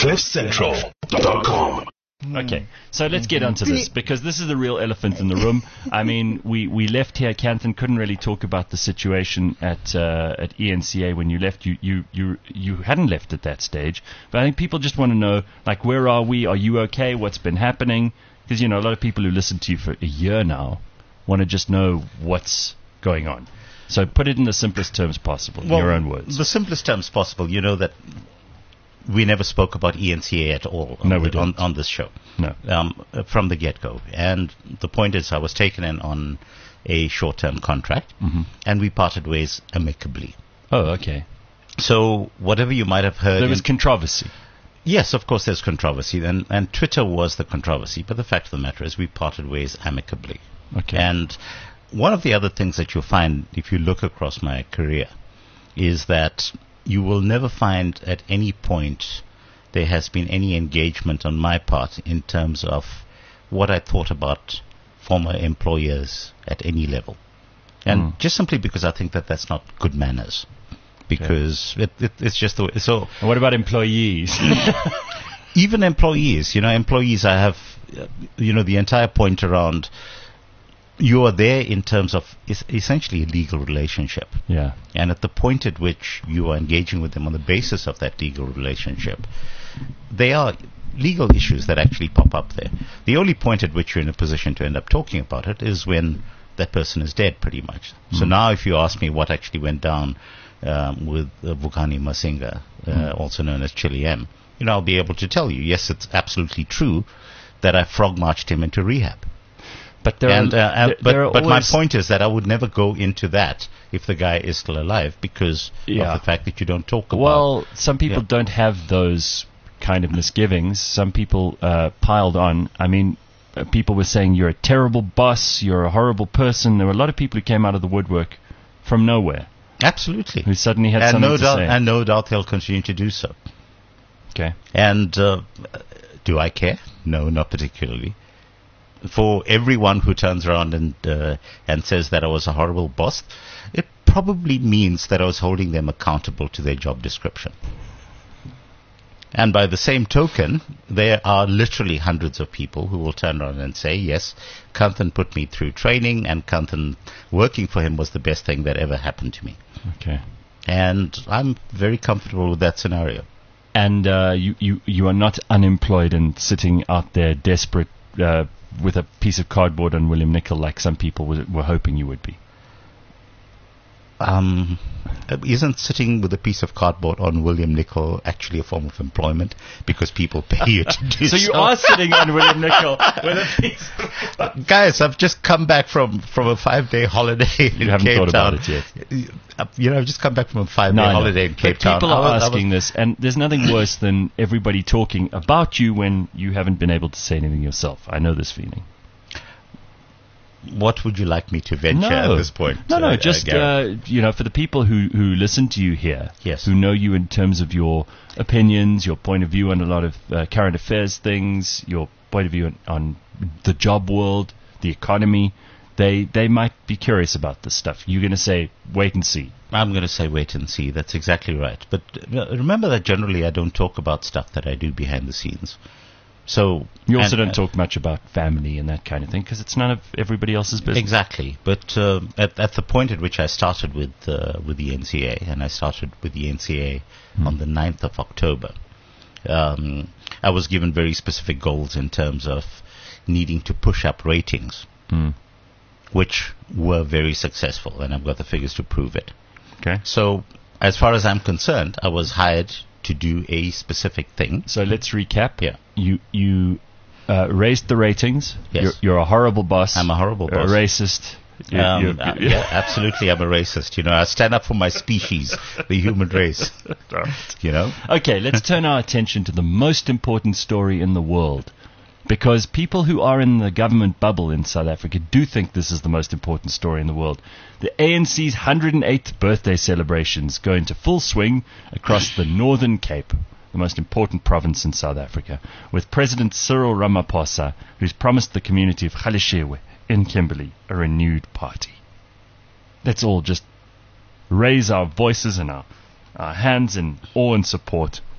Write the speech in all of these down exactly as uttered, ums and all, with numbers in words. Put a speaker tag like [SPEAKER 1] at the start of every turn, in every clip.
[SPEAKER 1] cliff central dot com.
[SPEAKER 2] Okay, so let's get onto this, because this is the real elephant in the room. I mean, we, we left here, Kanthan couldn't really talk about the situation at uh, at E N C A when you left. You, you, you, you hadn't left at that stage. But I think people just want to know, like, where are we? Are you okay? What's been happening? Because, you know, a lot of people who listen to you for a year now want to just know what's going on. So put it in the simplest terms possible, in
[SPEAKER 3] well,
[SPEAKER 2] your own words.
[SPEAKER 3] The simplest terms possible. You know that we never spoke about E N C A at all on,
[SPEAKER 2] no, we
[SPEAKER 3] the,
[SPEAKER 2] didn't.
[SPEAKER 3] on, on this show.
[SPEAKER 2] No.
[SPEAKER 3] Um, from the get-go. And the point is, I was taken in on a short-term contract,
[SPEAKER 2] mm-hmm.
[SPEAKER 3] and we parted ways amicably.
[SPEAKER 2] Oh, okay.
[SPEAKER 3] So whatever you might have heard...
[SPEAKER 2] There was controversy.
[SPEAKER 3] Yes, of course there's controversy, and, and Twitter was the controversy, but the fact of the matter is we parted ways amicably.
[SPEAKER 2] Okay.
[SPEAKER 3] And one of the other things that you'll find if you look across my career is that you will never find at any point there has been any engagement on my part in terms of what I thought about former employers at any level. And
[SPEAKER 2] mm.
[SPEAKER 3] just simply because I think that that's not good manners. Because okay. it, it, it's just the way. So,
[SPEAKER 2] and what about employees?
[SPEAKER 3] Even employees, you know, employees, I have, uh, you know, the entire point around you are there in terms of es- essentially a legal relationship.
[SPEAKER 2] Yeah.
[SPEAKER 3] And at the point at which you are engaging with them on the basis of that legal relationship, they are legal issues that actually pop up there. The only point at which you're in a position to end up talking about it is when that person is dead, pretty much. Mm. So now if you ask me what actually went down um, with uh, Vukani Masinga, uh, mm. also known as Chili M, you know, I'll be able to tell you, yes, it's absolutely true that I frog-marched him into rehab.
[SPEAKER 2] But there
[SPEAKER 3] and,
[SPEAKER 2] are,
[SPEAKER 3] uh,
[SPEAKER 2] there,
[SPEAKER 3] but,
[SPEAKER 2] there
[SPEAKER 3] but my point is that I would never go into that if the guy is still alive because
[SPEAKER 2] yeah.
[SPEAKER 3] of the fact that you don't talk about.
[SPEAKER 2] Well, some people
[SPEAKER 3] yeah.
[SPEAKER 2] don't have those kind of misgivings. Some people uh, piled on. I mean, uh, people were saying you're a terrible boss, you're a horrible person. There were a lot of people who came out of the woodwork from nowhere.
[SPEAKER 3] Absolutely.
[SPEAKER 2] Who suddenly had
[SPEAKER 3] and
[SPEAKER 2] something
[SPEAKER 3] no
[SPEAKER 2] to
[SPEAKER 3] doubt,
[SPEAKER 2] say.
[SPEAKER 3] And no doubt they'll continue to do so.
[SPEAKER 2] Okay.
[SPEAKER 3] And uh, do I care? No, not particularly. For everyone who turns around and uh, and says that I was a horrible boss, it probably means that I was holding them accountable to their job description. And by the same token, there are literally hundreds of people who will turn around and say, yes, Kanthan put me through training, and Kanthan working for him was the best thing that ever happened to me.
[SPEAKER 2] Okay.
[SPEAKER 3] And I'm very comfortable with that scenario.
[SPEAKER 2] And uh, you, you, you are not unemployed and sitting out there desperate uh, with a piece of cardboard on William Nicol like some people were, were hoping you would be.
[SPEAKER 3] Um, isn't sitting with a piece of cardboard on William Nicol actually a form of employment because people pay you to do so?
[SPEAKER 2] So you are sitting on William Nicol with a piece of
[SPEAKER 3] Guys, I've just come back from, from a five-day holiday in Cape Town.
[SPEAKER 2] You haven't thought about it yet.
[SPEAKER 3] You know, I've just come back from a five-day
[SPEAKER 2] no,
[SPEAKER 3] holiday in Cape
[SPEAKER 2] but
[SPEAKER 3] Town.
[SPEAKER 2] People are
[SPEAKER 3] was,
[SPEAKER 2] asking this, and there's nothing worse than everybody talking about you when you haven't been able to say anything yourself. I know this feeling.
[SPEAKER 3] What would you like me to venture
[SPEAKER 2] no.
[SPEAKER 3] at this point?
[SPEAKER 2] No, no,
[SPEAKER 3] uh,
[SPEAKER 2] just,
[SPEAKER 3] uh,
[SPEAKER 2] uh, you know, for the people who, who listen to you here,
[SPEAKER 3] yes.
[SPEAKER 2] who know you in terms of your opinions, your point of view on a lot of uh, current affairs things, your point of view on, on the job world, the economy, they they might be curious about this stuff. You're going to say, wait and see.
[SPEAKER 3] I'm going to say wait and see. That's exactly right. But uh, remember that generally I don't talk about stuff that I do behind the scenes. So
[SPEAKER 2] you also
[SPEAKER 3] and,
[SPEAKER 2] don't talk much about family and that kind of thing because it's none of everybody else's business.
[SPEAKER 3] Exactly. But uh, at, at the point at which I started with uh, with the N C A, and I started with the N C A hmm. on the ninth of October, um, I was given very specific goals in terms of needing to push up ratings,
[SPEAKER 2] hmm.
[SPEAKER 3] which were very successful, and I've got the figures to prove it.
[SPEAKER 2] Okay.
[SPEAKER 3] So as far as I'm concerned, I was hired to do a specific thing.
[SPEAKER 2] So let's recap.
[SPEAKER 3] Yeah.
[SPEAKER 2] You you uh, raised the ratings.
[SPEAKER 3] Yes.
[SPEAKER 2] You're, you're a horrible boss.
[SPEAKER 3] I'm a horrible
[SPEAKER 2] you're
[SPEAKER 3] boss.
[SPEAKER 2] A racist. You're,
[SPEAKER 3] um,
[SPEAKER 2] you're,
[SPEAKER 3] uh, yeah, absolutely. I'm a racist. You know, I stand up for my species, the human race. You know.
[SPEAKER 2] Okay, let's turn our attention to the most important story in the world. Because people who are in the government bubble in South Africa do think this is the most important story in the world. The A N C's one hundred eighth birthday celebrations go into full swing across the Northern Cape, the most important province in South Africa, with President Cyril Ramaphosa, who's promised the community of Galeshewe in Kimberley a renewed party. Let's all just raise our voices and our, our hands in awe and support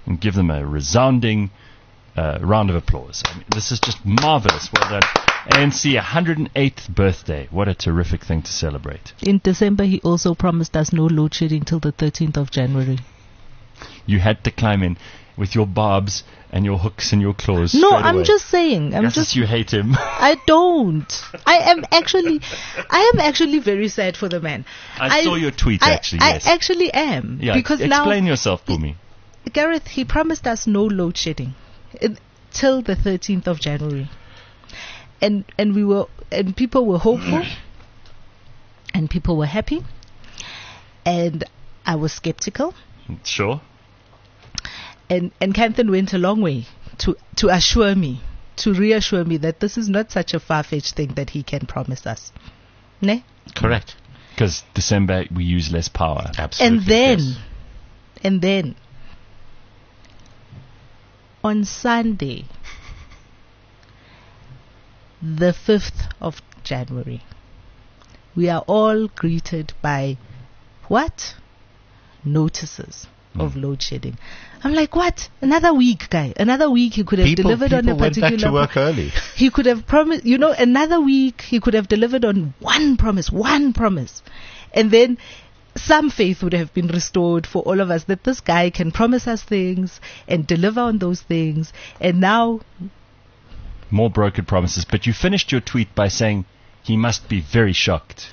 [SPEAKER 2] and give them a resounding uh, round of applause. I mean, this is just marvelous. Well done. A N C one hundred eighth birthday. What a terrific thing to celebrate.
[SPEAKER 4] In December, he also promised us no load shedding till the thirteenth of January.
[SPEAKER 2] You had to climb in with your barbs and your hooks and your claws.
[SPEAKER 4] No,
[SPEAKER 2] straight
[SPEAKER 4] I'm
[SPEAKER 2] away.
[SPEAKER 4] just saying. I'm
[SPEAKER 2] Yes,
[SPEAKER 4] just.
[SPEAKER 2] you hate him.
[SPEAKER 4] I don't. I am actually, I am actually very sad for the man.
[SPEAKER 2] I saw your tweet,
[SPEAKER 4] I,
[SPEAKER 2] actually,
[SPEAKER 4] I
[SPEAKER 2] yes.
[SPEAKER 4] actually am.
[SPEAKER 2] Yeah,
[SPEAKER 4] because
[SPEAKER 2] explain
[SPEAKER 4] now,
[SPEAKER 2] yourself for me.
[SPEAKER 4] Gareth, he promised us no load shedding in, till the thirteenth of January, and and we were and people were hopeful, and people were happy, and I was skeptical.
[SPEAKER 2] Sure.
[SPEAKER 4] And and Kanthan went a long way to to assure me, to reassure me that this is not such a far-fetched thing that he can promise us. Ne?
[SPEAKER 3] Correct.
[SPEAKER 2] Because December we use less power.
[SPEAKER 3] Absolutely.
[SPEAKER 4] And then,
[SPEAKER 3] yes.
[SPEAKER 4] and then, on Sunday, the fifth of January, we are all greeted by what? Notices of load shedding. I'm like, what? Another week, guy. Another week he could have
[SPEAKER 3] People,
[SPEAKER 4] delivered
[SPEAKER 3] people
[SPEAKER 4] on a
[SPEAKER 3] went
[SPEAKER 4] particular
[SPEAKER 3] back to work
[SPEAKER 4] pro-
[SPEAKER 3] early.
[SPEAKER 4] He could have promised, you know, another week he could have delivered on one promise, one promise. And then some faith would have been restored for all of us that this guy can promise us things and deliver on those things. And now,
[SPEAKER 2] More broken promises. But you finished your tweet by saying he must be very shocked.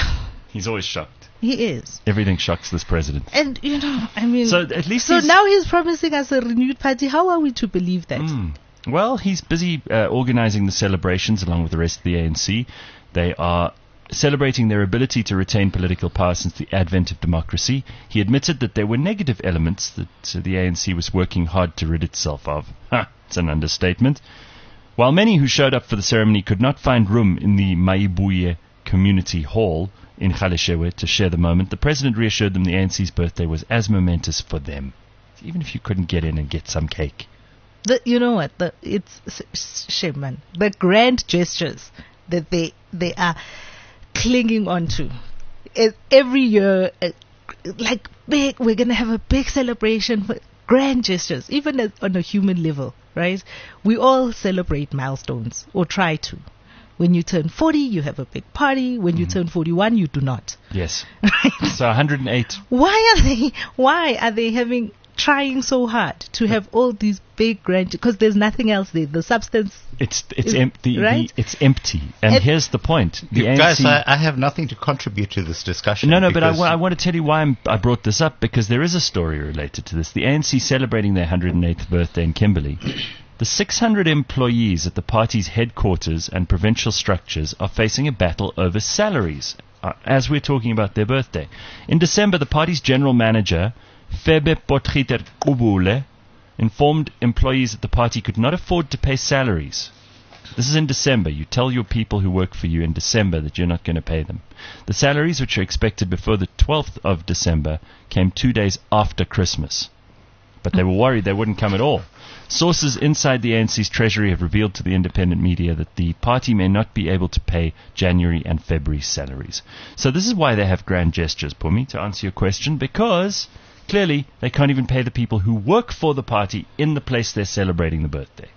[SPEAKER 2] He's always shocked.
[SPEAKER 4] he is.
[SPEAKER 2] Everything shocks this president.
[SPEAKER 4] And, you know, I mean,
[SPEAKER 2] So at least
[SPEAKER 4] so
[SPEAKER 2] he's-
[SPEAKER 4] now he's promising us a renewed party. How are we to believe that?
[SPEAKER 2] Mm. Well, he's busy uh, organizing the celebrations along with the rest of the A N C. They are celebrating their ability to retain political power since the advent of democracy. He admitted that there were negative elements that uh, the A N C was working hard to rid itself of. Ha! It's an understatement. While many who showed up for the ceremony could not find room in the Maibuye Community Hall in Galeshewe to share the moment, the president reassured them the A N C's birthday was as momentous for them. Even if you couldn't get in and get some cake.
[SPEAKER 4] The, you know what? The, it's s- s- shame, man. The grand gestures that they they are clinging on to. It, every year, uh, like big, we're gonna have a big celebration for grand gestures, even as, on a human level, right? We all celebrate milestones, or try to. When you turn forty, you have a big party. When you turn forty-one, you do not.
[SPEAKER 2] Yes.
[SPEAKER 4] Right?
[SPEAKER 2] So one hundred eight.
[SPEAKER 4] Why are they? Why are they having trying so hard to have all these big grand? Because there's nothing else there. The substance.
[SPEAKER 2] It's it's
[SPEAKER 4] Is-
[SPEAKER 2] empty.
[SPEAKER 4] right?
[SPEAKER 2] It's empty. And
[SPEAKER 4] And-
[SPEAKER 2] here's the point: the
[SPEAKER 3] You
[SPEAKER 2] A N C.
[SPEAKER 3] guys, I, I have nothing to contribute to this discussion.
[SPEAKER 2] no, no, but I,
[SPEAKER 3] because
[SPEAKER 2] wa- I want to tell you why I'm, I brought this up, because there is a story related to this. The A N C celebrating their one hundred eighth birthday in Kimberley. The six hundred employees at the party's headquarters and provincial structures are facing a battle over salaries, uh, as we're talking about their birthday. In December, the party's general manager, Febe Potgieter Kubule, informed employees that the party could not afford to pay salaries. This is in December. You tell your people who work for you in December that you're not going to pay them. The salaries, which are expected before the twelfth of December, came two days after Christmas. But they were worried they wouldn't come at all. Sources inside the A N C's treasury have revealed to the independent media that the party may not be able to pay January and February salaries. So this is why they have grand gestures, Pumi, to answer your question, because clearly they can't even pay the people who work for the party in the place they're celebrating the birthday.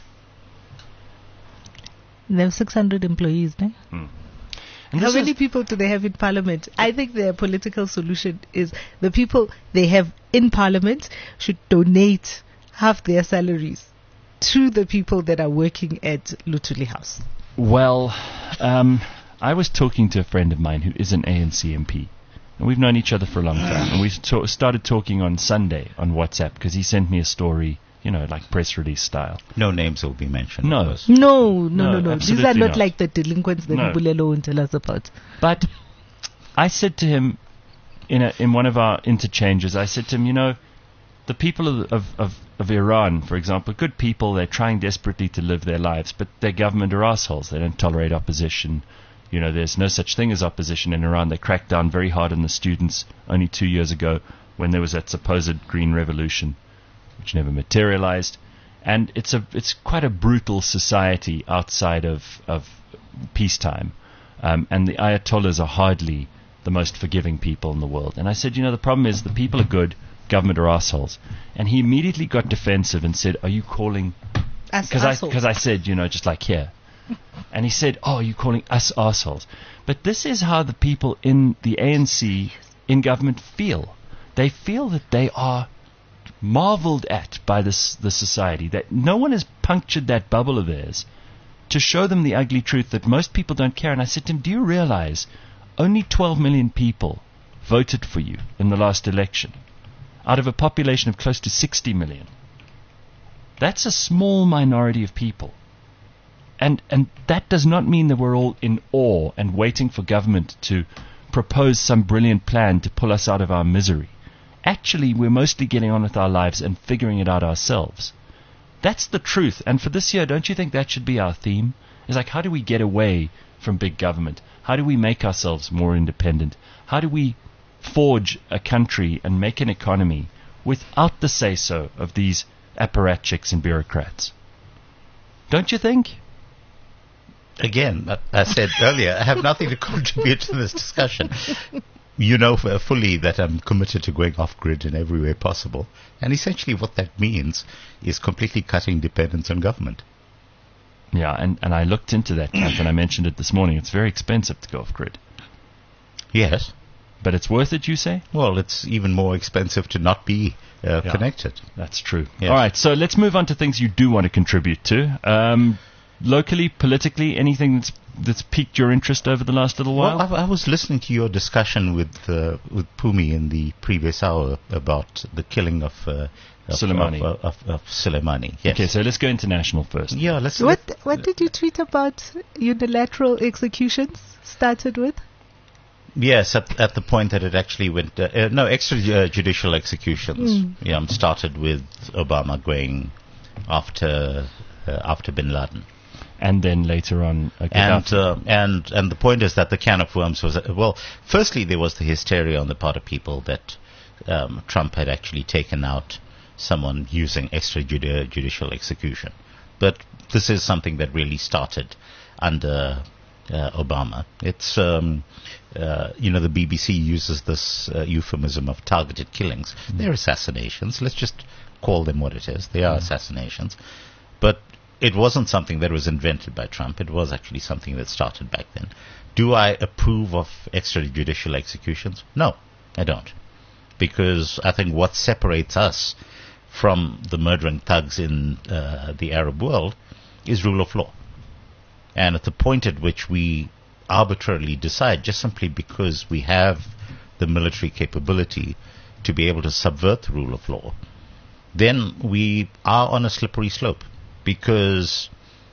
[SPEAKER 4] They have six hundred employees, ne?
[SPEAKER 2] And
[SPEAKER 4] How
[SPEAKER 2] this
[SPEAKER 4] many
[SPEAKER 2] is-
[SPEAKER 4] people do they have in parliament? I think their political solution is the people they have in parliament should donate half their salaries to the people that are working at Lutuli House.
[SPEAKER 2] Well, um, I was talking to a friend of mine who is an A N C M P. And we've known each other for a long time. And we ta- started talking on Sunday on WhatsApp because he sent me a story, you know, like press release style.
[SPEAKER 3] no names will be mentioned.
[SPEAKER 2] No.
[SPEAKER 3] of course.
[SPEAKER 4] No, no,
[SPEAKER 2] No,
[SPEAKER 4] no, no. These are
[SPEAKER 2] absolutely
[SPEAKER 4] not,
[SPEAKER 2] not.
[SPEAKER 4] like the delinquents that
[SPEAKER 2] No.
[SPEAKER 4] Mbulelo won't tell us about.
[SPEAKER 2] But I said to him in a, in one of our interchanges, I said to him, you know, the people of, of, of, of Iran, for example, good people, they're trying desperately to live their lives, but their government are assholes. They don't tolerate opposition. You know, there's no such thing as opposition in Iran. They cracked down very hard on the students only two years ago when there was that supposed Green Revolution, which never materialized. And it's a it's quite a brutal society outside of, of peacetime. Um, and the Ayatollahs are hardly the most forgiving people in the world. And I said, you know, the problem is the people are good, government are assholes. And he immediately got defensive and said, are you calling...
[SPEAKER 4] As
[SPEAKER 2] Because I,
[SPEAKER 4] assholes.
[SPEAKER 2] 'cause I said, you know, just like here. And he said, oh, you're calling us assholes. But this is how the people in the A N C, in government, feel. They feel that they are marveled at by this the society, that no one has punctured that bubble of theirs to show them the ugly truth that most people don't care. And I said to him, do you realize only twelve million people voted for you in the last election out of a population of close to sixty million? That's a small minority of people. And and that does not mean that we're all in awe and waiting for government to propose some brilliant plan to pull us out of our misery. Actually, we're mostly getting on with our lives and figuring it out ourselves. That's the truth. And for this year, don't you think that should be our theme? It's like, how do we get away from big government? How do we make ourselves more independent? How do we forge a country and make an economy without the say-so of these apparatchiks and bureaucrats? Don't you think?
[SPEAKER 3] Again, I said earlier, I have nothing to contribute to this discussion. You know fully that I'm committed to going off-grid in every way possible. And essentially what that means is completely cutting dependence on government.
[SPEAKER 2] Yeah, and, and I looked into that, Kath, and I mentioned it this morning. It's very expensive to go off-grid.
[SPEAKER 3] Yes.
[SPEAKER 2] But it's worth it, you say?
[SPEAKER 3] Well, it's even more expensive to not be uh,
[SPEAKER 2] Yeah.
[SPEAKER 3] connected.
[SPEAKER 2] That's true.
[SPEAKER 3] Yes.
[SPEAKER 2] All right, so let's move on to things you do want to contribute to. Um, locally, politically, anything that's that's piqued your interest over the last little while?
[SPEAKER 3] Well, I, I was listening to your discussion with uh, with Pumi in the previous hour about the killing of uh, of,
[SPEAKER 2] Soleimani.
[SPEAKER 3] Of, of, of Soleimani. Yes.
[SPEAKER 2] Okay, so let's go international first.
[SPEAKER 3] Yeah, let's.
[SPEAKER 4] What what did you tweet about unilateral executions started with?
[SPEAKER 3] Yes, at, at the point that it actually went, uh, uh, no, extrajudicial executions.
[SPEAKER 4] Mm.
[SPEAKER 3] Yeah, um, started with Obama going after uh, after Bin Laden,
[SPEAKER 2] And then later on, uh,
[SPEAKER 3] and
[SPEAKER 2] Gaddafi.
[SPEAKER 3] uh, and and the point is that the can of worms was uh, well. Firstly, there was the hysteria on the part of people that um, Trump had actually taken out someone using extrajudicial execution, but this is something that really started under uh, Obama. It's um, uh, you know, the B B C uses this uh, euphemism of targeted killings. Mm. They're assassinations. Let's just call them what it is. They are mm. assassinations, but it wasn't something that was invented by Trump. It was actually something that started back then. Do I approve of extrajudicial executions? No, I don't, because I think what separates us from the murdering thugs in uh, the Arab world is rule of law. And at the point at which we arbitrarily decide, just simply because we have the military capability to be able to subvert the rule of law, then we are on a slippery slope. Because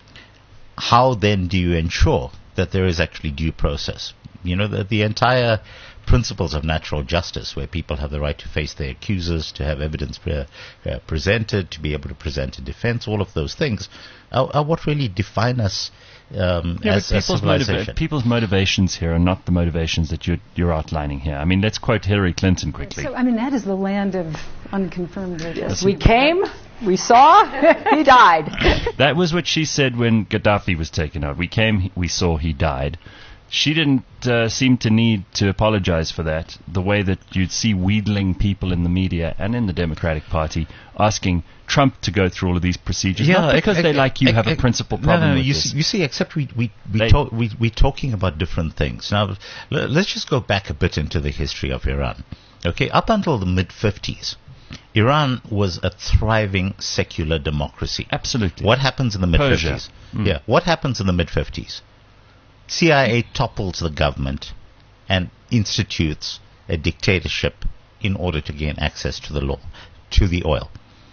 [SPEAKER 3] how then do you ensure that there is actually due process? You know, the, the entire principles of natural justice, where people have the right to face their accusers, to have evidence pre- uh, presented, to be able to present a defense, all of those things are, are what really define us um,
[SPEAKER 2] yeah,
[SPEAKER 3] as
[SPEAKER 2] but
[SPEAKER 3] a
[SPEAKER 2] people's,
[SPEAKER 3] civilization.
[SPEAKER 2] motiva- people's motivations here are not the motivations that you're, you're outlining here. I mean, let's quote Hillary Clinton quickly.
[SPEAKER 5] So, I mean, that is the land of unconfirmed witness. We came, we saw, he died.
[SPEAKER 2] That was what she said when Gaddafi was taken out. We came, we saw, he died. She didn't uh, seem to need to apologize for that, the way that you'd see wheedling people in the media and in the Democratic Party asking Trump to go through all of these procedures, not because
[SPEAKER 3] ex-
[SPEAKER 2] they like you
[SPEAKER 3] ex-
[SPEAKER 2] have a
[SPEAKER 3] ex-
[SPEAKER 2] principal
[SPEAKER 3] no,
[SPEAKER 2] problem
[SPEAKER 3] no, no,
[SPEAKER 2] with
[SPEAKER 3] you
[SPEAKER 2] this.
[SPEAKER 3] See, you see, except we we we,
[SPEAKER 2] They-
[SPEAKER 3] talk, we we're talking about different things. Now, l- let's just go back a bit into the history of Iran. Okay, up until the mid fifties, Iran was a thriving secular democracy.
[SPEAKER 2] Absolutely.
[SPEAKER 3] What happens in the mid
[SPEAKER 2] Persia.
[SPEAKER 3] fifties?
[SPEAKER 2] Mm.
[SPEAKER 3] Yeah, what happens in the mid fifties? C I A topples the government and institutes a dictatorship in order to gain access to the law, to the oil.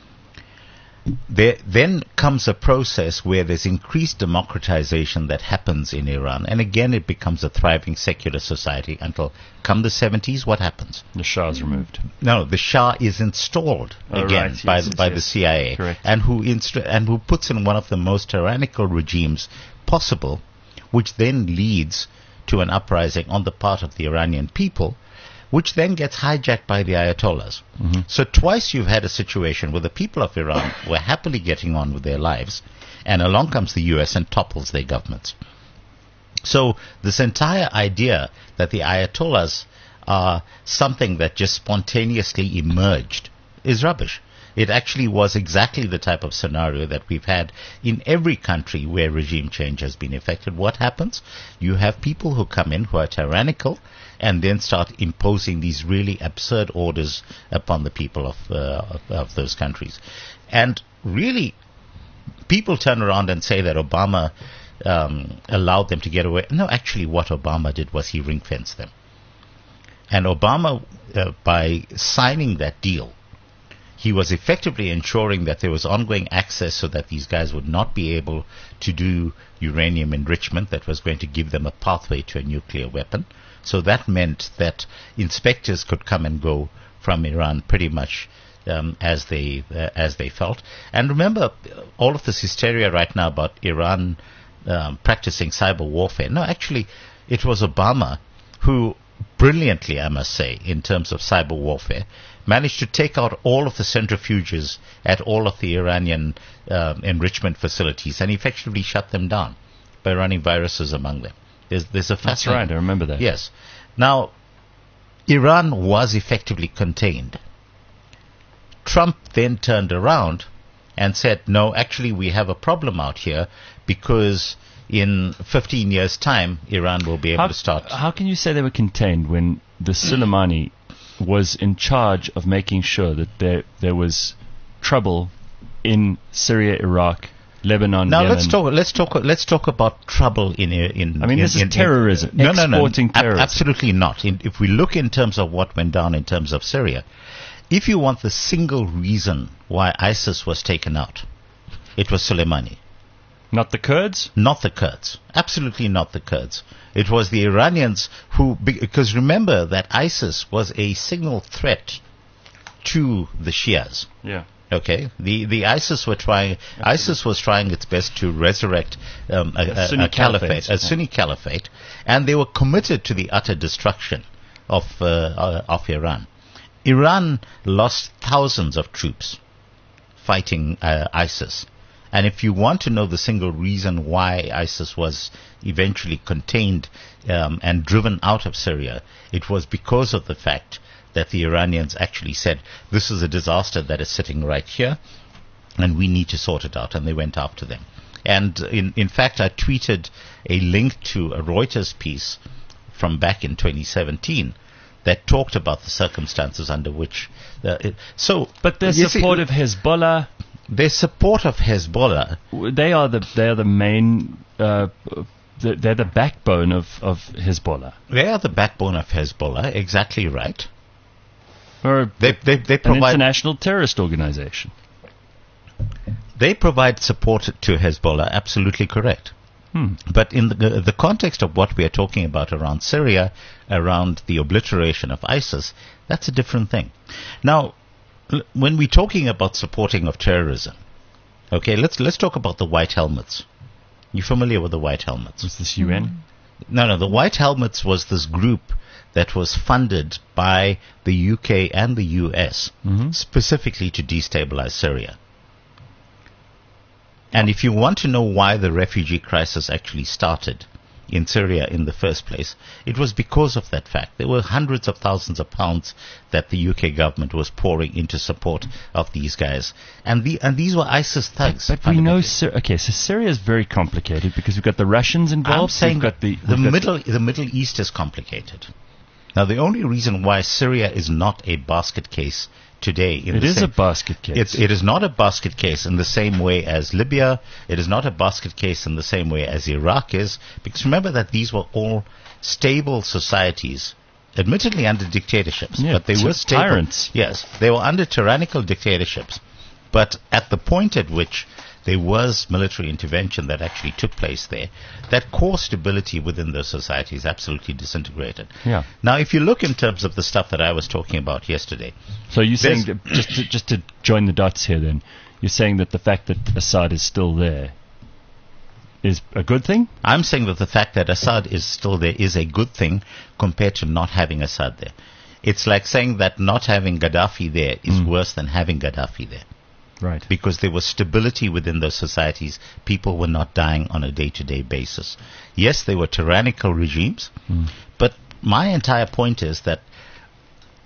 [SPEAKER 3] There then comes a process where there's increased democratization that happens in Iran, and again it becomes a thriving secular society until come the seventies. What happens?
[SPEAKER 2] The Shah's removed.
[SPEAKER 3] No, the Shah is installed
[SPEAKER 2] Oh,
[SPEAKER 3] again
[SPEAKER 2] right,
[SPEAKER 3] by
[SPEAKER 2] yes,
[SPEAKER 3] the, by
[SPEAKER 2] yes.
[SPEAKER 3] the C I A,
[SPEAKER 2] Correct.
[SPEAKER 3] and who instru- and who puts in one of the most tyrannical regimes possible, which then leads to an uprising on the part of the Iranian people, which then gets hijacked by the Ayatollahs.
[SPEAKER 2] Mm-hmm.
[SPEAKER 3] So twice you've had a situation where the people of Iran were happily getting on with their lives, and along comes the U S and topples their governments. So this entire idea that the Ayatollahs are something that just spontaneously emerged is rubbish. It actually was exactly the type of scenario that we've had in every country where regime change has been effected. What happens? You have people who come in who are tyrannical and then start imposing these really absurd orders upon the people of, uh, of, of those countries. And really, people turn around and say that Obama um, allowed them to get away. No, actually what Obama did was he ring-fenced them. And Obama, uh, by signing that deal, he was effectively ensuring that there was ongoing access so that these guys would not be able to do uranium enrichment that was going to give them a pathway to a nuclear weapon. So that meant that inspectors could come and go from Iran pretty much um, as they uh, as they felt. And remember, all of this hysteria right now about Iran um, practicing cyber warfare. No, actually, it was Obama who brilliantly, I must say, in terms of cyber warfare, managed to take out all of the centrifuges at all of the Iranian um, enrichment facilities and effectively shut them down by running viruses among them. There's, there's a
[SPEAKER 2] That's
[SPEAKER 3] fascinating...
[SPEAKER 2] right, I remember that.
[SPEAKER 3] Yes. Now, Iran was effectively contained. Trump then turned around and said, no, actually we have a problem out here because in fifteen years' time, Iran will be able
[SPEAKER 2] How,
[SPEAKER 3] to start...
[SPEAKER 2] how can you say they were contained when the Soleimani was in charge of making sure that there there was trouble in Syria, Iraq, Lebanon,
[SPEAKER 3] Now
[SPEAKER 2] Yemen?
[SPEAKER 3] let's talk. Let's talk. Let's talk about trouble in in.
[SPEAKER 2] I mean,
[SPEAKER 3] in,
[SPEAKER 2] this is
[SPEAKER 3] in,
[SPEAKER 2] terrorism,
[SPEAKER 3] In, no, no, no.
[SPEAKER 2] exporting
[SPEAKER 3] ab-
[SPEAKER 2] terrorism.
[SPEAKER 3] absolutely not. In, if we look in terms of what went down in terms of Syria, if you want the single reason why ISIS was taken out, it was Soleimani.
[SPEAKER 2] Not the Kurds?
[SPEAKER 3] Not the Kurds. Absolutely not the Kurds. It was the Iranians who, because remember that ISIS was a signal threat to the Shias.
[SPEAKER 2] Yeah.
[SPEAKER 3] Okay, the the ISIS were trying. Absolutely. ISIS was trying its best to resurrect um, a, a,
[SPEAKER 2] Sunni
[SPEAKER 3] a caliphate,
[SPEAKER 2] caliphate,
[SPEAKER 3] a
[SPEAKER 2] yeah.
[SPEAKER 3] Sunni caliphate, and they were committed to the utter destruction of uh, uh, of Iran. Iran lost thousands of troops fighting uh, ISIS. And if you want to know the single reason why ISIS was eventually contained um, and driven out of Syria, it was because of the fact that the Iranians actually said, this is a disaster that is sitting right here, and we need to sort it out, and they went after them. And in, in fact, I tweeted a link to a Reuters piece from back in twenty seventeen that talked about the circumstances under which... Uh, it, so,
[SPEAKER 2] But their
[SPEAKER 3] you see,
[SPEAKER 2] support of Hezbollah...
[SPEAKER 3] Their support of Hezbollah...
[SPEAKER 2] They are the they are the main... Uh, the, they're the backbone of, of Hezbollah.
[SPEAKER 3] They are the backbone of Hezbollah, exactly right.
[SPEAKER 2] Or
[SPEAKER 3] They, they, they
[SPEAKER 2] an
[SPEAKER 3] provide...
[SPEAKER 2] international terrorist organization.
[SPEAKER 3] They provide support to Hezbollah, absolutely correct.
[SPEAKER 2] Hmm.
[SPEAKER 3] But in the, the context of what we are talking about around Syria, around the obliteration of ISIS, that's a different thing. Now, l- when we're talking about supporting of terrorism, okay, let's let's talk about the White Helmets. You familiar with the White Helmets?
[SPEAKER 2] Was this U N?
[SPEAKER 3] No, no, the White Helmets was this group that was funded by the U K and the U S
[SPEAKER 2] Mm-hmm.
[SPEAKER 3] specifically to destabilize Syria. And if you want to know why the refugee crisis actually started in Syria in the first place, it was because of that fact. There were hundreds of thousands of pounds that the U K government was pouring into support of these guys. And the and these were ISIS thugs.
[SPEAKER 2] But we know,
[SPEAKER 3] fundamentally.
[SPEAKER 2] Syr- okay, so Syria is very complicated because we've got the Russians involved.
[SPEAKER 3] I'm saying
[SPEAKER 2] we've got the,
[SPEAKER 3] the
[SPEAKER 2] we've got
[SPEAKER 3] Middle the Middle East is complicated. Now, the only reason why Syria is not a basket case today... In
[SPEAKER 2] It
[SPEAKER 3] the
[SPEAKER 2] is
[SPEAKER 3] same,
[SPEAKER 2] a basket case.
[SPEAKER 3] It's, it is not a basket case in the same way as Libya. It is not a basket case in the same way as Iraq is. Because remember that these were all stable societies, admittedly under dictatorships.
[SPEAKER 2] Yeah,
[SPEAKER 3] but they
[SPEAKER 2] ty-
[SPEAKER 3] were stable.
[SPEAKER 2] tyrants.
[SPEAKER 3] Yes, they were under tyrannical dictatorships. But at the point at which there was military intervention that actually took place there, that core stability within those societies absolutely disintegrated.
[SPEAKER 2] Yeah.
[SPEAKER 3] Now, if you look in terms of the stuff that I was talking about yesterday,
[SPEAKER 2] So you're saying,
[SPEAKER 3] There's-
[SPEAKER 2] that just to, just to join the dots here then, you're saying that the fact that Assad is still there is a good thing?
[SPEAKER 3] I'm saying that the fact that Assad is still there is a good thing compared to not having Assad there. It's like saying that not having Gaddafi there is
[SPEAKER 2] Mm.
[SPEAKER 3] worse than having Gaddafi there.
[SPEAKER 2] Right.
[SPEAKER 3] Because there was stability within those societies. People were not dying on a day-to-day basis. Yes, they were tyrannical regimes,
[SPEAKER 2] Mm.
[SPEAKER 3] but my entire point is that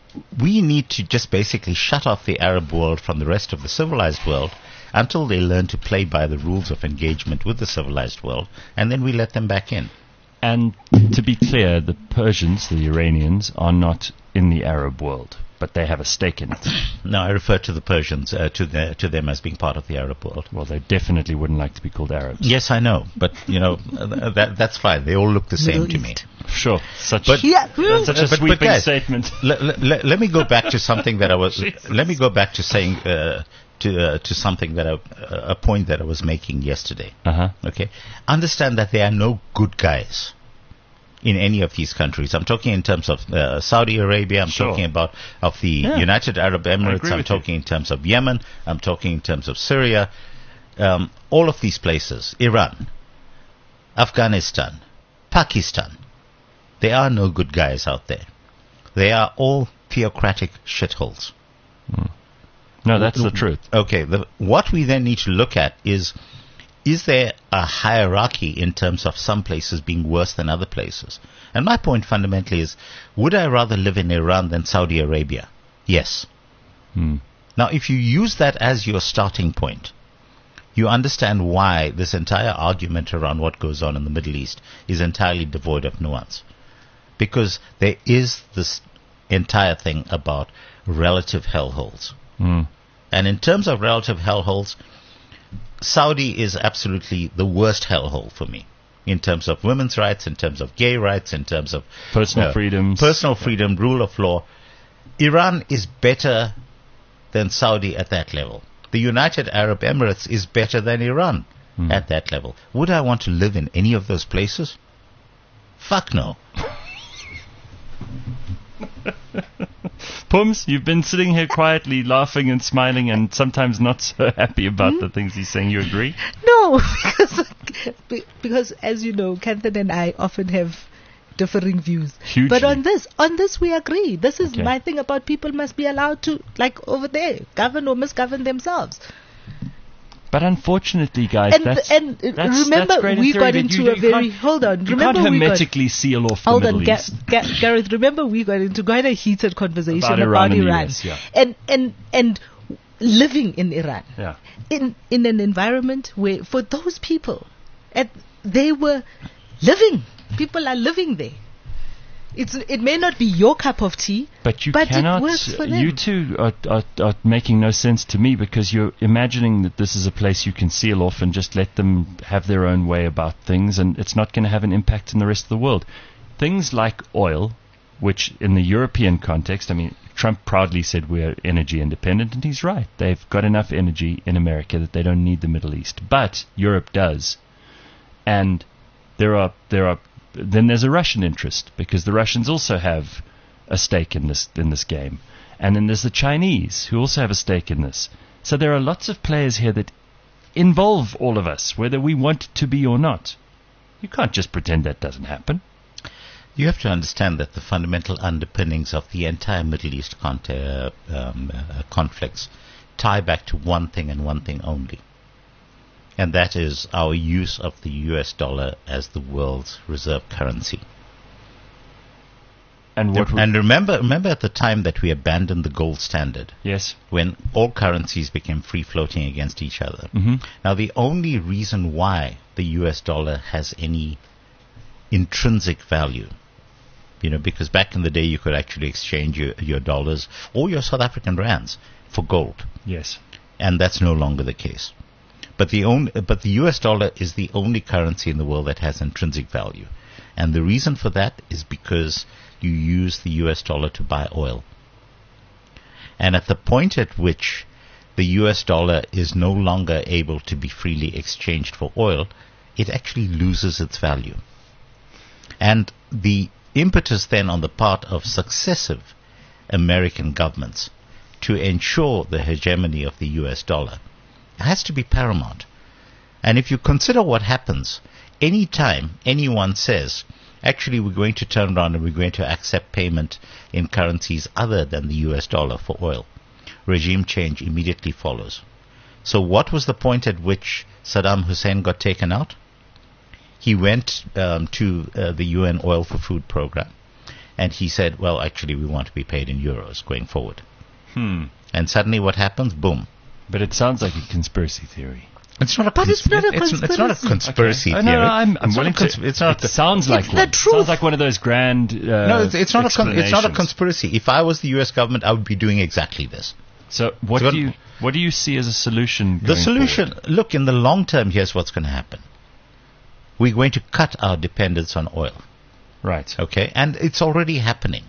[SPEAKER 3] we need to just basically shut off the Arab world from the rest of the civilized world until they learn to play by the rules of engagement with the civilized world, and then we let them back in.
[SPEAKER 2] And to be clear, the Persians, the Iranians, are not in the Arab world, but they have a stake in it.
[SPEAKER 3] No, I refer to the Persians, uh, to, the, to them as being part of the Arab world.
[SPEAKER 2] Well, they definitely wouldn't like to be called Arabs.
[SPEAKER 3] Yes, I know, but, you know, uh, that, that's fine. They all look the same
[SPEAKER 4] Middle
[SPEAKER 3] to me.
[SPEAKER 4] East.
[SPEAKER 2] Sure, such,
[SPEAKER 3] But-
[SPEAKER 4] Yeah.
[SPEAKER 2] that's such a
[SPEAKER 3] But- but
[SPEAKER 2] sweeping
[SPEAKER 3] guys,
[SPEAKER 2] statement.
[SPEAKER 3] Let, let, let me go back to something that I was.
[SPEAKER 2] Jesus.
[SPEAKER 3] Let me go back to saying uh, to uh, to something that I, uh, a point that I was making yesterday.
[SPEAKER 2] Uh-huh.
[SPEAKER 3] Okay, understand that there are no good guys in any of these countries. I'm talking in terms of uh, Saudi Arabia. I'm
[SPEAKER 2] Sure.
[SPEAKER 3] talking about of the
[SPEAKER 2] Yeah.
[SPEAKER 3] United Arab Emirates.
[SPEAKER 2] agree
[SPEAKER 3] I'm
[SPEAKER 2] with you.
[SPEAKER 3] talking in terms of Yemen. I'm talking in terms of Syria. Um, all of these places, Iran, Afghanistan, Pakistan. There are no good guys out there. They are all theocratic shitholes.
[SPEAKER 2] No, that's the truth.
[SPEAKER 3] Okay, the, what we then need to look at is, is there a hierarchy in terms of some places being worse than other places? And my point fundamentally is, would I rather live in Iran than Saudi Arabia? Yes.
[SPEAKER 2] Hmm.
[SPEAKER 3] Now, if you use that as your starting point, you understand why this entire argument around what goes on in the Middle East is entirely devoid of nuance. Because there is this entire thing about relative hellholes.
[SPEAKER 2] Hmm.
[SPEAKER 3] And in terms of relative hellholes, Saudi is absolutely the worst hellhole for me. In terms of women's rights, in terms of gay rights, in terms of
[SPEAKER 2] Personal
[SPEAKER 3] uh,
[SPEAKER 2] freedoms.
[SPEAKER 3] personal freedom, rule of law. Iran is better than Saudi at that level. The United Arab Emirates is better than Iran
[SPEAKER 2] Hmm.
[SPEAKER 3] at that level. Would I want to live in any of those places? Fuck no.
[SPEAKER 2] Pums, you've been sitting here quietly laughing and smiling and sometimes not so happy about
[SPEAKER 4] Hmm?
[SPEAKER 2] the things he's saying. You agree?
[SPEAKER 4] No, because, be- because as you know, Kanthan and I often have differing views.
[SPEAKER 2] Hugely.
[SPEAKER 4] But on this, on this we agree. This is
[SPEAKER 2] Okay.
[SPEAKER 4] my thing about people must be allowed to, like over there, govern or misgovern themselves.
[SPEAKER 2] But unfortunately, guys,
[SPEAKER 4] And-
[SPEAKER 2] that's,
[SPEAKER 4] and, uh,
[SPEAKER 2] that's,
[SPEAKER 4] remember,
[SPEAKER 2] that's great in
[SPEAKER 4] we
[SPEAKER 2] theory,
[SPEAKER 4] got
[SPEAKER 2] but
[SPEAKER 4] into
[SPEAKER 2] you,
[SPEAKER 4] a
[SPEAKER 2] you
[SPEAKER 4] very-
[SPEAKER 2] can't-
[SPEAKER 4] hold on,
[SPEAKER 2] You
[SPEAKER 4] remember
[SPEAKER 2] can't
[SPEAKER 4] we got-
[SPEAKER 2] hermetically seal off the
[SPEAKER 4] Hold
[SPEAKER 2] Middle
[SPEAKER 4] on, Ga-
[SPEAKER 2] East.
[SPEAKER 4] Ga- Gareth. Remember, we got into quite a heated conversation
[SPEAKER 2] About
[SPEAKER 4] about,
[SPEAKER 2] Iran and the
[SPEAKER 4] Iran,
[SPEAKER 2] U S, yeah.
[SPEAKER 4] and and and living in Iran,
[SPEAKER 2] Yeah.
[SPEAKER 4] in in an environment where, for those people, at, they were living. People are living there. It's it may not be your cup of tea,
[SPEAKER 2] But you
[SPEAKER 4] but
[SPEAKER 2] cannot.
[SPEAKER 4] it works for them.
[SPEAKER 2] You two are, are, are making no sense to me because you're imagining that this is a place you can seal off and just let them have their own way about things, and it's not going to have an impact in the rest of the world. Things like oil, which in the European context, I mean, Trump proudly said we're energy independent, and he's right. They've got enough energy in America that they don't need the Middle East, but Europe does, and there are there are. Then there's a Russian interest because the Russians also have a stake in this in this game, and then there's the Chinese who also have a stake in this. So there are lots of players here that involve all of us, whether we want it to be or not. You can't just pretend that doesn't happen.
[SPEAKER 3] You have to understand that the fundamental underpinnings of the entire Middle East con- uh, um, uh, conflicts tie back to one thing and one thing only. And that is our use of the U S dollar as the world's reserve currency.
[SPEAKER 2] And what? we-
[SPEAKER 3] And remember, remember at the time that we abandoned the gold standard,
[SPEAKER 2] yes.
[SPEAKER 3] when all currencies became free floating against each other.
[SPEAKER 2] hmm
[SPEAKER 3] Now, the only reason why the U S dollar has any intrinsic value, you know, because back in the day you could actually exchange your, your dollars or your South African rands for gold,
[SPEAKER 2] Yes.
[SPEAKER 3] and that's no longer the case. But the only, but the U S dollar is the only currency in the world that has intrinsic value, and the reason for that is because you use the U S dollar to buy oil. And at the point at which the U S dollar is no longer able to be freely exchanged for oil, it actually loses its value. And the impetus then on the part of successive American governments to ensure the hegemony of the U S dollar has to be paramount. And if you consider what happens any time anyone says, actually we're going to turn around and we're going to accept payment in currencies other than the U S dollar for oil, regime change immediately follows. So what was the point at which Saddam Hussein got taken out? He went um, to uh, the U N Oil for Food program. and he said, well, actually, we want to be paid in euros going forward.
[SPEAKER 2] Hmm.
[SPEAKER 3] And suddenly what happens? Boom.
[SPEAKER 2] But it sounds like a conspiracy theory.
[SPEAKER 3] It's not a
[SPEAKER 4] But it's not a
[SPEAKER 3] it's, it's not a conspiracy
[SPEAKER 2] Okay.
[SPEAKER 3] theory.
[SPEAKER 2] Oh, no, no, I'm, I'm
[SPEAKER 3] it's
[SPEAKER 2] willing
[SPEAKER 3] not a cons-
[SPEAKER 2] to.
[SPEAKER 3] It's not.
[SPEAKER 2] It sounds like
[SPEAKER 4] It's
[SPEAKER 2] one.
[SPEAKER 4] the truth.
[SPEAKER 2] Sounds like one of those grand. Uh,
[SPEAKER 3] no, it's, it's not a. Con- it's not a
[SPEAKER 2] explanations.
[SPEAKER 3] conspiracy. If I was the U S government, I would be doing exactly this.
[SPEAKER 2] So what
[SPEAKER 3] So
[SPEAKER 2] do you what do you see as a solution?
[SPEAKER 3] The
[SPEAKER 2] going
[SPEAKER 3] solution.
[SPEAKER 2] forward?
[SPEAKER 3] Look, in the long term, here's what's going to happen. We're going to cut our dependence on oil.
[SPEAKER 2] Right.
[SPEAKER 3] Okay, and it's already happening.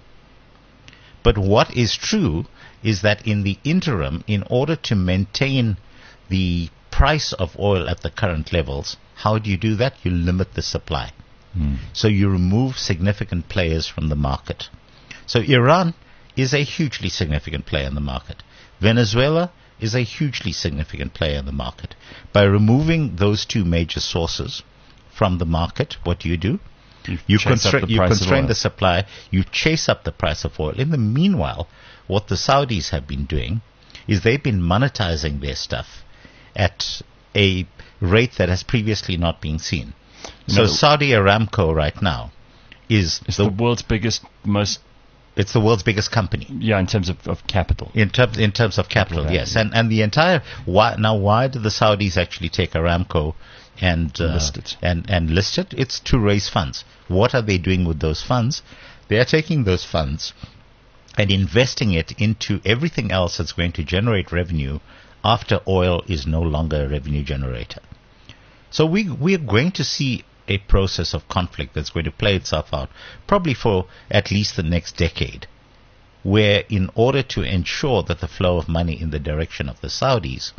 [SPEAKER 3] But what is true is that in the interim, in order to maintain the price of oil at the current levels, how do you do that? You limit the supply.
[SPEAKER 2] Hmm.
[SPEAKER 3] So you remove significant players from the market. So Iran is a hugely significant player in the market. Venezuela is a hugely significant player in the market. By removing those two major sources from the market, what do you do? You,
[SPEAKER 2] chase up
[SPEAKER 3] constra-
[SPEAKER 2] the
[SPEAKER 3] you
[SPEAKER 2] price of
[SPEAKER 3] constrain
[SPEAKER 2] oil.
[SPEAKER 3] the supply, you chase up the price of oil. In the meanwhile, what the Saudis have been doing is they've been monetizing their stuff at a rate that has previously not been seen. So
[SPEAKER 2] No.
[SPEAKER 3] Saudi Aramco right now is
[SPEAKER 2] It's
[SPEAKER 3] the,
[SPEAKER 2] the world's biggest, most
[SPEAKER 3] it's the world's biggest company.
[SPEAKER 2] yeah in terms of, of capital.
[SPEAKER 3] In terms in terms of capital,
[SPEAKER 2] Capital
[SPEAKER 3] yes,
[SPEAKER 2] value.
[SPEAKER 3] and and the entire why, now why did the Saudis actually take Aramco and uh,
[SPEAKER 2] List it.
[SPEAKER 3] and and list it? It's to raise funds. What are they doing with those funds? They are taking those funds and investing it into everything else that's going to generate revenue after oil is no longer a revenue generator. So we we are going to see a process of conflict that's going to play itself out probably for at least the next decade, where in order to ensure that the flow of money in the direction of the Saudis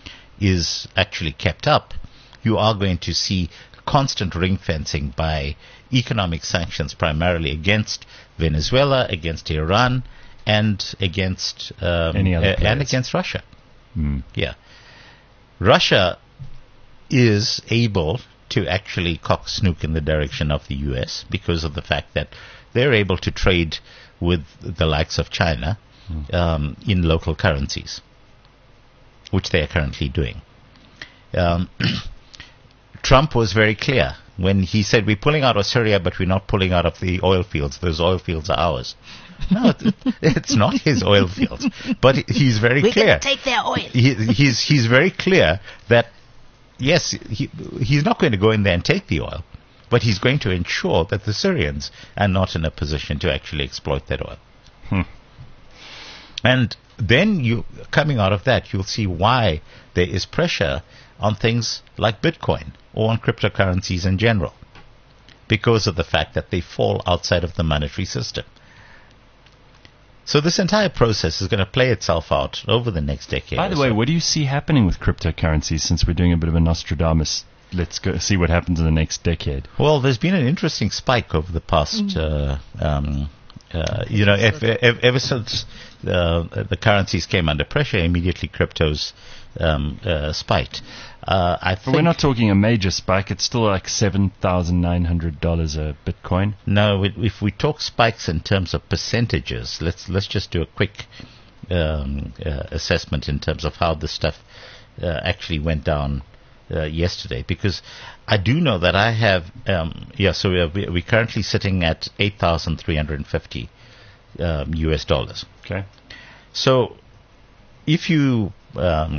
[SPEAKER 3] is actually kept up, you are going to see constant ring fencing by economic sanctions primarily against Venezuela, against Iran, and against um,
[SPEAKER 2] Any other
[SPEAKER 3] uh, and
[SPEAKER 2] players.
[SPEAKER 3] against Russia.
[SPEAKER 2] Hmm.
[SPEAKER 3] Yeah. Russia is able to actually cock snook in the direction of the U S because of the fact that they're able to trade with the likes of China um, in local currencies, which they are currently doing. Um, Trump was very clear when he said, we're pulling out of Syria, but we're not pulling out of the oil fields. Those oil fields are ours. No, it, it's not his oil fields. But he's very
[SPEAKER 4] We're
[SPEAKER 3] clear.
[SPEAKER 4] going to take their oil.
[SPEAKER 3] He, he's he's very clear that yes, he he's not going to go in there and take the oil, but he's going to ensure that the Syrians are not in a position to actually exploit that oil.
[SPEAKER 2] Hmm.
[SPEAKER 3] And then you coming out of that, you'll see why there is pressure on things like Bitcoin or on cryptocurrencies in general, because of the fact that they fall outside of the monetary system. So this entire process is going to play itself out over the next decade.
[SPEAKER 2] By the
[SPEAKER 3] or
[SPEAKER 2] way,
[SPEAKER 3] so.
[SPEAKER 2] what do you see happening with cryptocurrencies since we're doing a bit of a Nostradamus? Let's go see what happens in the next decade.
[SPEAKER 3] Well, there's been an interesting spike over the past, uh, um, uh, you know, if, ev- ever since uh, the currencies came under pressure, immediately cryptos um, uh, spiked. Uh, I
[SPEAKER 2] But
[SPEAKER 3] think
[SPEAKER 2] we're not talking a major spike. It's still like seven thousand nine hundred dollars a Bitcoin.
[SPEAKER 3] no. we- If we talk spikes in terms of percentages, let's let's just do a quick um, uh, assessment in terms of how this stuff uh, actually went down uh, yesterday, because I do know that I have um, yeah. So we are, we- we're currently sitting at eight thousand three hundred fifty um, U S dollars.
[SPEAKER 2] Okay.
[SPEAKER 3] So if you um,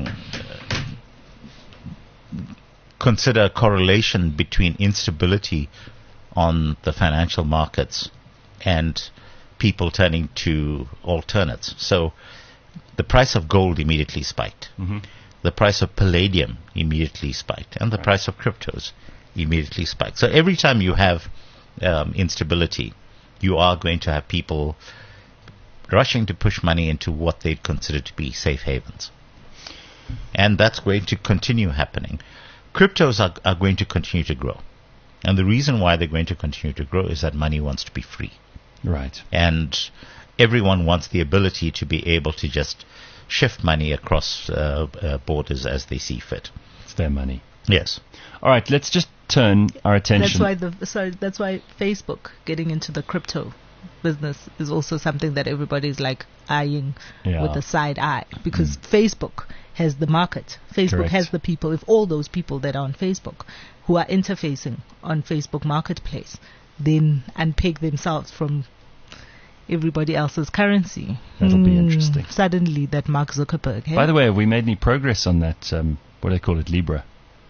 [SPEAKER 3] consider a correlation between instability on the financial markets and people turning to alternates. So the price of gold immediately spiked.
[SPEAKER 2] Mhm.
[SPEAKER 3] The price of palladium immediately spiked. And the price of cryptos immediately spiked. So every time you have um, instability, you are going to have people rushing to push money into what they consider to be safe havens. And that's going to continue happening. Cryptos are, are going to continue to grow. And the reason why they're going to continue to grow is that money wants to be free.
[SPEAKER 2] Right.
[SPEAKER 3] And everyone wants the ability to be able to just shift money across uh, uh, borders as they see fit.
[SPEAKER 2] It's their money.
[SPEAKER 3] Yes.
[SPEAKER 2] All right. Let's just turn our attention.
[SPEAKER 4] That's why the sorry. That's why Facebook getting into the crypto business is also something that everybody's like eyeing
[SPEAKER 2] Yeah.
[SPEAKER 4] with a side eye, because Facebook has the market. Facebook
[SPEAKER 2] Correct.
[SPEAKER 4] has the people. If all those people that are on Facebook who are interfacing on Facebook Marketplace then unpeg themselves from everybody else's currency.
[SPEAKER 2] That'll be
[SPEAKER 4] Hmm,
[SPEAKER 2] interesting.
[SPEAKER 4] Suddenly, that Mark Zuckerberg. Hey?
[SPEAKER 2] By the way, have we made any progress on that? Um, what do they call it, Libra?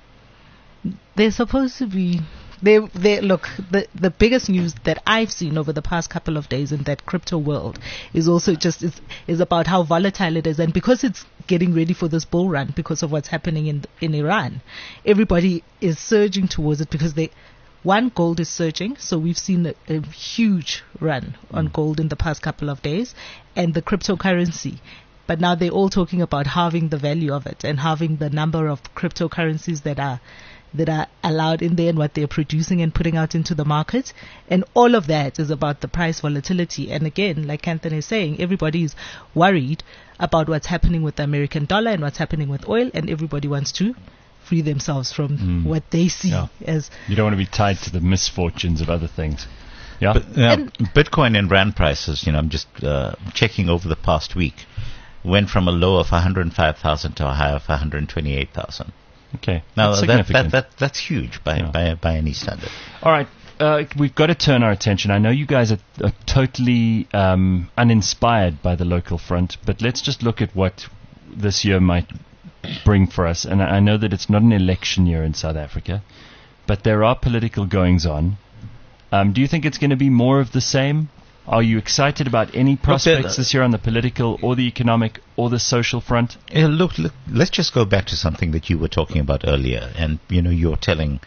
[SPEAKER 4] They're supposed to be. They, they look. The the biggest news that I've seen over the past couple of days in that crypto world is also just is is about how volatile it is, and because it's getting ready for this bull run because of what's happening in in Iran, everybody is surging towards it because they. One, gold is surging, so we've seen a, a huge run on gold in the past couple of days, and the cryptocurrency. But now they're all talking about halving the value of it and halving the number of cryptocurrencies that are that are allowed in there and what they're producing and putting out into the market. And all of that is about the price volatility. And again, like Anthony is saying, everybody is worried about what's happening with the American dollar and what's happening with oil, and everybody wants to free themselves from
[SPEAKER 2] Mm.
[SPEAKER 4] what they see
[SPEAKER 2] Yeah.
[SPEAKER 4] as
[SPEAKER 2] You don't want to be tied to the misfortunes of other things. Yeah?
[SPEAKER 3] But, uh,
[SPEAKER 4] And-
[SPEAKER 3] Bitcoin and Rand prices, you know, I'm just uh, checking over the past week, went from a low of one hundred five thousand to a high of one hundred twenty-eight thousand.
[SPEAKER 2] okay.
[SPEAKER 3] Now
[SPEAKER 2] That's
[SPEAKER 3] that, that,
[SPEAKER 2] significant.
[SPEAKER 3] that that's huge by,
[SPEAKER 2] Yeah.
[SPEAKER 3] by by any standard.
[SPEAKER 2] All right, uh, we've got to turn our attention. I know you guys are, are totally um, uninspired by the local front, but let's just look at what this year might bring for us. And I I know that it's not an election year in South Africa, but there are political goings on. Um, do you think it's going to be more of the same? Are you excited about any prospects this year on the political or the economic or the social front?
[SPEAKER 3] Uh, look, look, let's just go back to something that you were talking about earlier, and you know, you're telling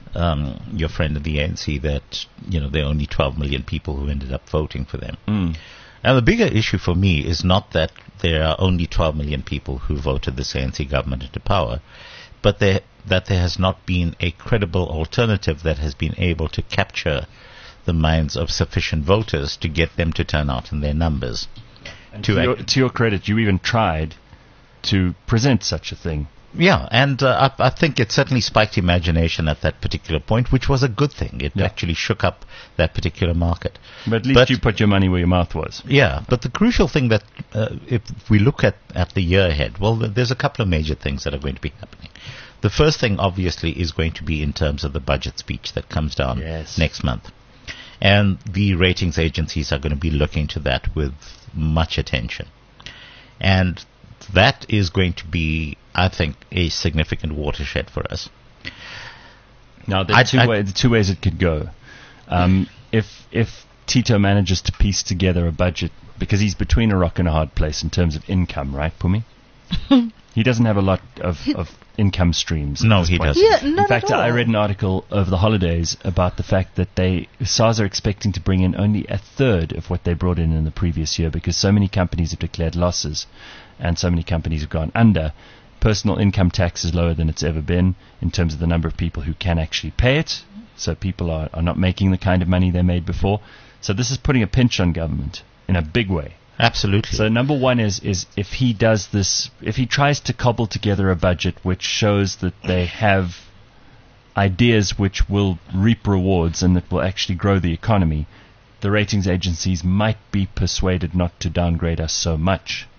[SPEAKER 3] um, your friend in the A N C that you know there are only twelve million people who ended up voting for them.
[SPEAKER 2] Mm.
[SPEAKER 3] And the bigger issue for me is not that there are only twelve million people who voted this A N C government into power, but there, that there has not been a credible alternative that has been able to capture the minds of sufficient voters to get them to turn out in their numbers.
[SPEAKER 2] And
[SPEAKER 3] To
[SPEAKER 2] to, your,
[SPEAKER 3] act-
[SPEAKER 2] to your credit, you even tried to present such a thing.
[SPEAKER 3] Yeah, and uh, I, I think it certainly spiked imagination at that particular point, which was a good thing. It
[SPEAKER 2] Yeah.
[SPEAKER 3] actually shook up that particular market.
[SPEAKER 2] But at least
[SPEAKER 3] But-
[SPEAKER 2] you put your money where your mouth was.
[SPEAKER 3] Yeah, but the crucial thing that uh, if we look at, at the year ahead, well, th- there's a couple of major things that are going to be happening. The first thing, obviously, is going to be in terms of the budget speech that comes down
[SPEAKER 2] Yes.
[SPEAKER 3] next month. And the ratings agencies are going to be looking to that with much attention. And that is going to be, I think, a significant watershed for us.
[SPEAKER 2] Now, there are
[SPEAKER 3] I-
[SPEAKER 2] two,
[SPEAKER 3] I-
[SPEAKER 2] way, the two ways it could go. Um, if if Tito manages to piece together a budget, because he's between a rock and a hard place in terms of income, right, Pumi? He doesn't have a lot of, of income streams. at
[SPEAKER 3] No,
[SPEAKER 2] this
[SPEAKER 3] he
[SPEAKER 2] point.
[SPEAKER 3] doesn't.
[SPEAKER 4] Yeah,
[SPEAKER 2] In
[SPEAKER 4] not
[SPEAKER 2] fact,
[SPEAKER 4] at all.
[SPEAKER 2] I read an article over the holidays about the fact that they SARS are expecting to bring in only a third of what they brought in in the previous year because so many companies have declared losses and so many companies have gone under. Personal income tax is lower than it's ever been in terms of the number of people who can actually pay it. So people are, are not making the kind of money they made before. So this is putting a pinch on government in a big way.
[SPEAKER 3] Absolutely.
[SPEAKER 2] So number one is is if he does this, if he tries to cobble together a budget which shows that they have ideas which will reap rewards and that will actually grow the economy, the ratings agencies might be persuaded not to downgrade us so much.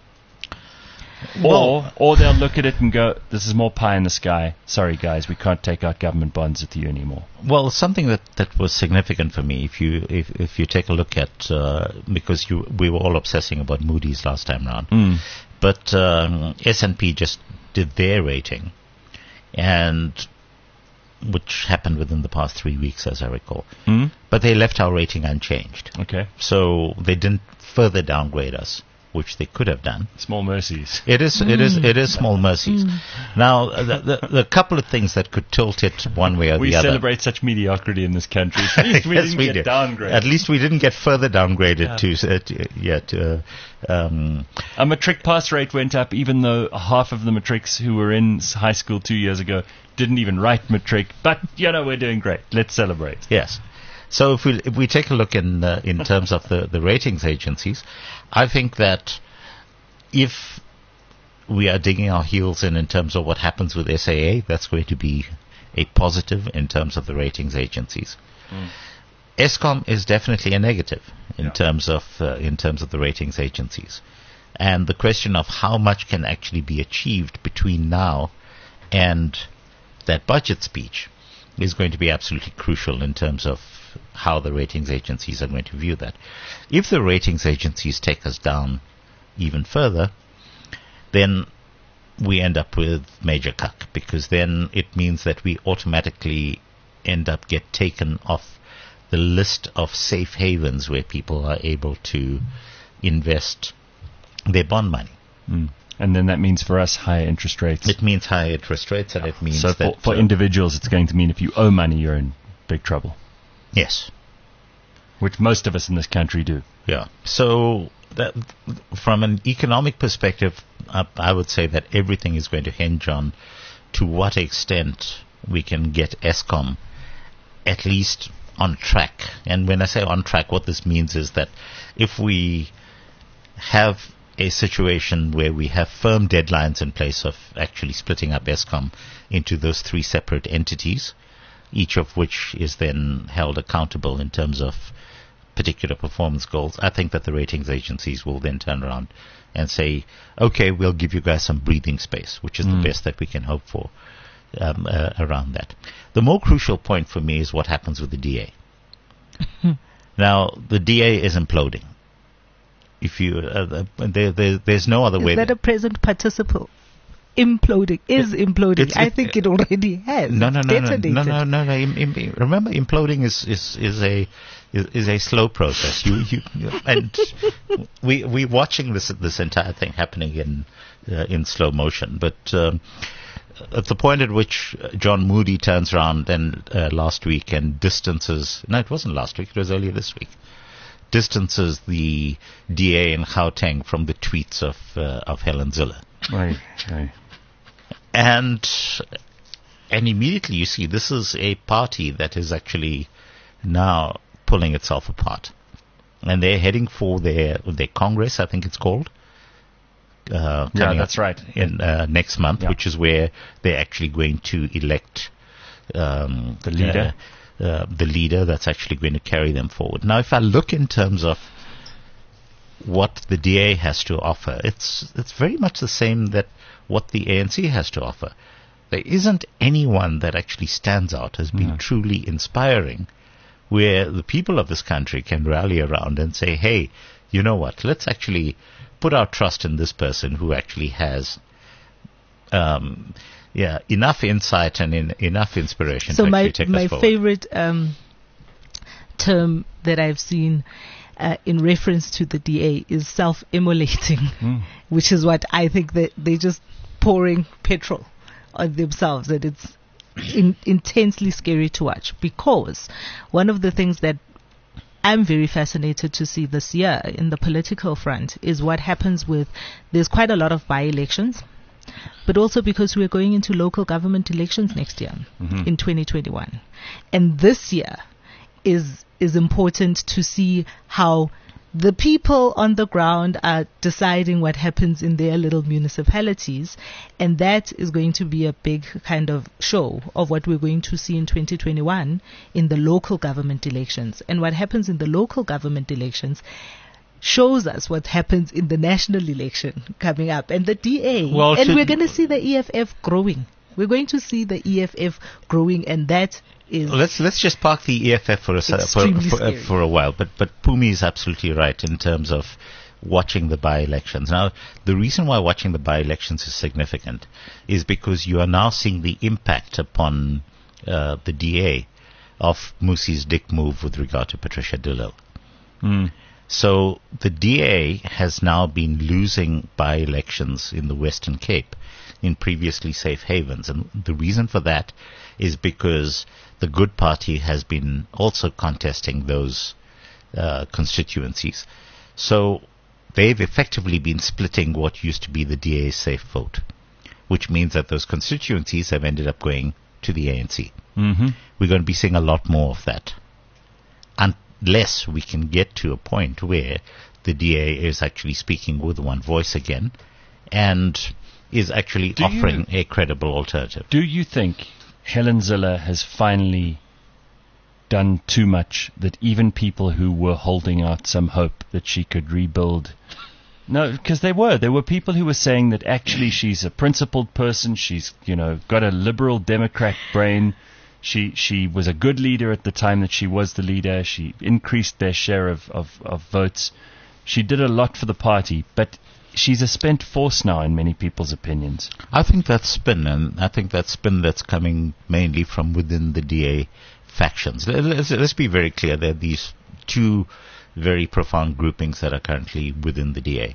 [SPEAKER 2] Or or they'll look at it and go, this is more pie in the sky. Sorry guys, we can't take out government bonds with you anymore.
[SPEAKER 3] Well, something that, that was significant for me, if you if, if you take a look at, uh, because you we were all obsessing about Moody's last time round,
[SPEAKER 2] Mm.
[SPEAKER 3] but um, S and P just did their rating, and which happened within the past three weeks, as I recall.
[SPEAKER 2] Mm?
[SPEAKER 3] But they left our rating unchanged,
[SPEAKER 2] Okay.
[SPEAKER 3] so they didn't further downgrade us, which they could have done.
[SPEAKER 2] Small mercies.
[SPEAKER 3] It is, it is, it is small mercies. Now, uh, the, the, the couple of things that could tilt it one way or
[SPEAKER 2] We
[SPEAKER 3] the other.
[SPEAKER 2] celebrate such mediocrity in this country. At least we
[SPEAKER 3] Yes,
[SPEAKER 2] didn't
[SPEAKER 3] we
[SPEAKER 2] get
[SPEAKER 3] did.
[SPEAKER 2] downgraded.
[SPEAKER 3] At least we didn't get further downgraded
[SPEAKER 2] Yeah.
[SPEAKER 3] to, uh, to yeah, to, uh, um,
[SPEAKER 2] A matric pass rate went up, even though half of the matrics who were in s- high school two years ago didn't even write matric. But you know, we're doing great. Let's celebrate.
[SPEAKER 3] yes. So if we if we take a look in uh, in terms of the, the ratings agencies, I think that if we are digging our heels in in terms of what happens with S A A, that's going to be a positive in terms of the ratings agencies. ESCOM is definitely a negative in
[SPEAKER 2] Yeah.
[SPEAKER 3] terms of uh, in terms of the ratings agencies, and the question of how much can actually be achieved between now and that budget speech is going to be absolutely crucial in terms of how the ratings agencies are going to view that. If the ratings agencies take us down even further, then we end up with major cuck, because then it means that we automatically end up get taken off the list of safe havens where people are able to invest their bond money.
[SPEAKER 2] Mm. And then that means for us higher interest rates.
[SPEAKER 3] It means higher interest rates, and it means
[SPEAKER 2] so
[SPEAKER 3] that
[SPEAKER 2] for, for
[SPEAKER 3] uh,
[SPEAKER 2] individuals, it's going to mean if you owe money, you're in big trouble.
[SPEAKER 3] Yes.
[SPEAKER 2] Which most of us in this country do.
[SPEAKER 3] Yeah. So that, from an economic perspective, I, I would say that everything is going to hinge on to what extent we can get Eskom at least on track. And when I say on track, what this means is that if we have a situation where we have firm deadlines in place of actually splitting up Eskom into those three separate entities, each of which is then held accountable in terms of particular performance goals, I think that the ratings agencies will then turn around and say, okay, we'll give you guys some breathing space, which is mm. the best that we can hope for um, uh, around that. The more crucial point for me is what happens with the D A. Now, the D A is imploding. If you, uh, there, there, there's no other
[SPEAKER 4] is
[SPEAKER 3] way.
[SPEAKER 4] Is that a present participle? Imploding is it, imploding. It's, I it, think it already has.
[SPEAKER 3] No, no, no, no, no, no, no, no. Im, im, remember, imploding is is is a is, is a slow process. You you, you and we we watching this this entire thing happening in uh, in slow motion. But um, at the point at which John Moody turns around and uh, last week and distances. No, it wasn't last week. It was earlier this week. Distances the D A in Gauteng from the tweets of uh, of Helen Zille.
[SPEAKER 2] Right, right.
[SPEAKER 3] And and immediately you see this is a party that is actually now pulling itself apart, and they're heading for their their Congress, I think it's called. Uh,
[SPEAKER 2] yeah, that's right.
[SPEAKER 3] In uh, next month,
[SPEAKER 2] yeah.
[SPEAKER 3] which is where they're actually going to elect um,
[SPEAKER 2] the leader.
[SPEAKER 3] Uh, Uh, the leader that's actually going to carry them forward. Now, if I look in terms of what the D A has to offer, it's it's very much the same that what the A N C has to offer. There isn't anyone that actually stands out as being mm. truly inspiring, where the people of this country can rally around and say, hey, you know what, let's actually put our trust in this person who actually has um Yeah, enough insight and in, enough inspiration
[SPEAKER 4] so
[SPEAKER 3] to
[SPEAKER 4] my,
[SPEAKER 3] actually take
[SPEAKER 4] my
[SPEAKER 3] us forward.
[SPEAKER 4] favorite um, term that I've seen uh, in reference to the D A is self-immolating, mm. which is what I think that they're just pouring petrol on themselves, and it's in, intensely scary to watch, because one of the things that I'm very fascinated to see this year in the political front is what happens with, there's quite a lot of by-elections, but also because we're going into local government elections next year, mm-hmm. in twenty twenty-one. And this year is is important to see how the people on the ground are deciding what happens in their little municipalities, and that is going to be a big kind of show of what we're going to see in twenty twenty-one in the local government elections. And what happens in the local government elections shows us what happens in the national election coming up, and the D A.
[SPEAKER 3] Well,
[SPEAKER 4] and we're going to see the E F F growing. We're going to see the E F F growing, and that is
[SPEAKER 3] let's let's just park the E F F for a for, for, uh, for a while. But but Pumi is absolutely right in terms of watching the by-elections. Now, the reason why watching the by-elections is significant is because you are now seeing the impact upon uh, the D A of Musi's dick move with regard to Patricia de Lille.
[SPEAKER 2] Mm.
[SPEAKER 3] So the D A has now been losing by-elections in the Western Cape in previously safe havens. And the reason for that is because the Good Party has been also contesting those uh, constituencies. So they've effectively been splitting what used to be the D A's safe vote, which means that those constituencies have ended up going to the A N C.
[SPEAKER 2] Mm-hmm.
[SPEAKER 3] We're going to be seeing a lot more of that. Unless we can get to a point where the D A is actually speaking with one voice again and is actually do offering you, a credible alternative.
[SPEAKER 2] Do you think Helen Zille has finally done too much, that even people who were holding out some hope that she could rebuild... No, because there were. There were people who were saying that actually she's a principled person, she's, you know, got a liberal Democrat brain, She she was a good leader at the time that she was the leader. She increased their share of, of, of votes. She did a lot for the party, but she's a spent force now in many people's opinions.
[SPEAKER 3] I think that's spin, and I think that's spin that's coming mainly from within the D A factions. Let's, let's be very clear. There are these two very profound groupings that are currently within the D A.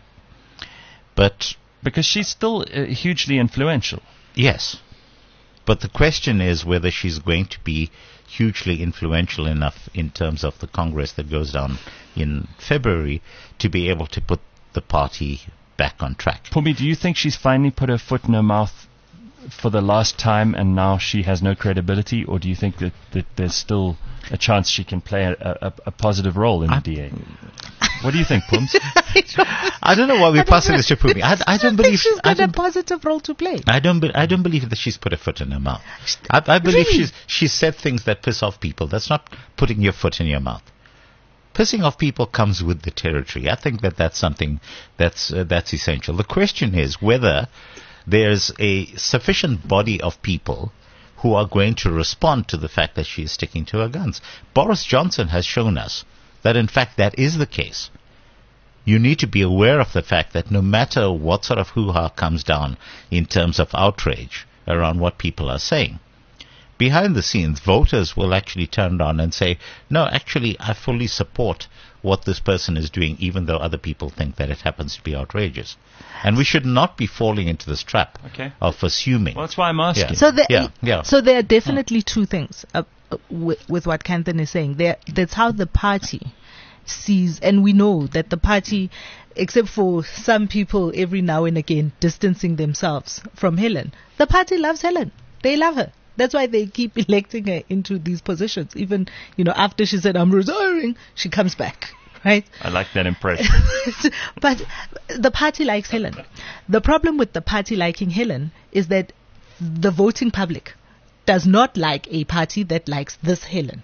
[SPEAKER 3] But
[SPEAKER 2] because she's still uh, hugely influential.
[SPEAKER 3] Yes. But the question is whether she's going to be hugely influential enough in terms of the Congress that goes down in February to be able to put the party back on track.
[SPEAKER 2] Pumi, do you think she's finally put her foot in her mouth for the last time and now she has no credibility, or do you think that, that there's still a chance she can play a, a, a positive role in the I D A? What do you think, Pums?
[SPEAKER 3] I don't know why we're passing this to Pumi. I, I don't believe
[SPEAKER 4] she's got
[SPEAKER 3] I
[SPEAKER 4] a positive role to play.
[SPEAKER 3] I don't. Be, I don't believe that she's put her foot in her mouth. I, I believe
[SPEAKER 4] Really?
[SPEAKER 3] she's she's said things that piss off people. That's not putting your foot in your mouth. Pissing off people comes with the territory. I think that that's something that's uh, that's essential. The question is whether there's a sufficient body of people who are going to respond to the fact that she is sticking to her guns. Boris Johnson has shown us that, in fact, that is the case. You need to be aware of the fact that no matter what sort of hoo-ha comes down in terms of outrage around what people are saying, behind the scenes, voters will actually turn around and say, no, actually, I fully support what this person is doing, even though other people think that it happens to be outrageous. And we should not be falling into this trap
[SPEAKER 2] Okay.
[SPEAKER 3] of assuming.
[SPEAKER 2] Well, that's why I'm asking.
[SPEAKER 3] Yeah.
[SPEAKER 4] So there,
[SPEAKER 3] Yeah, yeah.
[SPEAKER 4] so there are definitely two things uh, uh, with, with what Kanthan is saying. There, that's how the party sees, and we know that the party, except for some people every now and again distancing themselves from Helen, the party loves Helen. They love her. That's why they keep electing her into these positions. Even, you know, after she said, I'm retiring, she comes back, right?
[SPEAKER 2] I like that impression.
[SPEAKER 4] But the party likes Helen. The problem with the party liking Helen is that the voting public does not like a party that likes this Helen.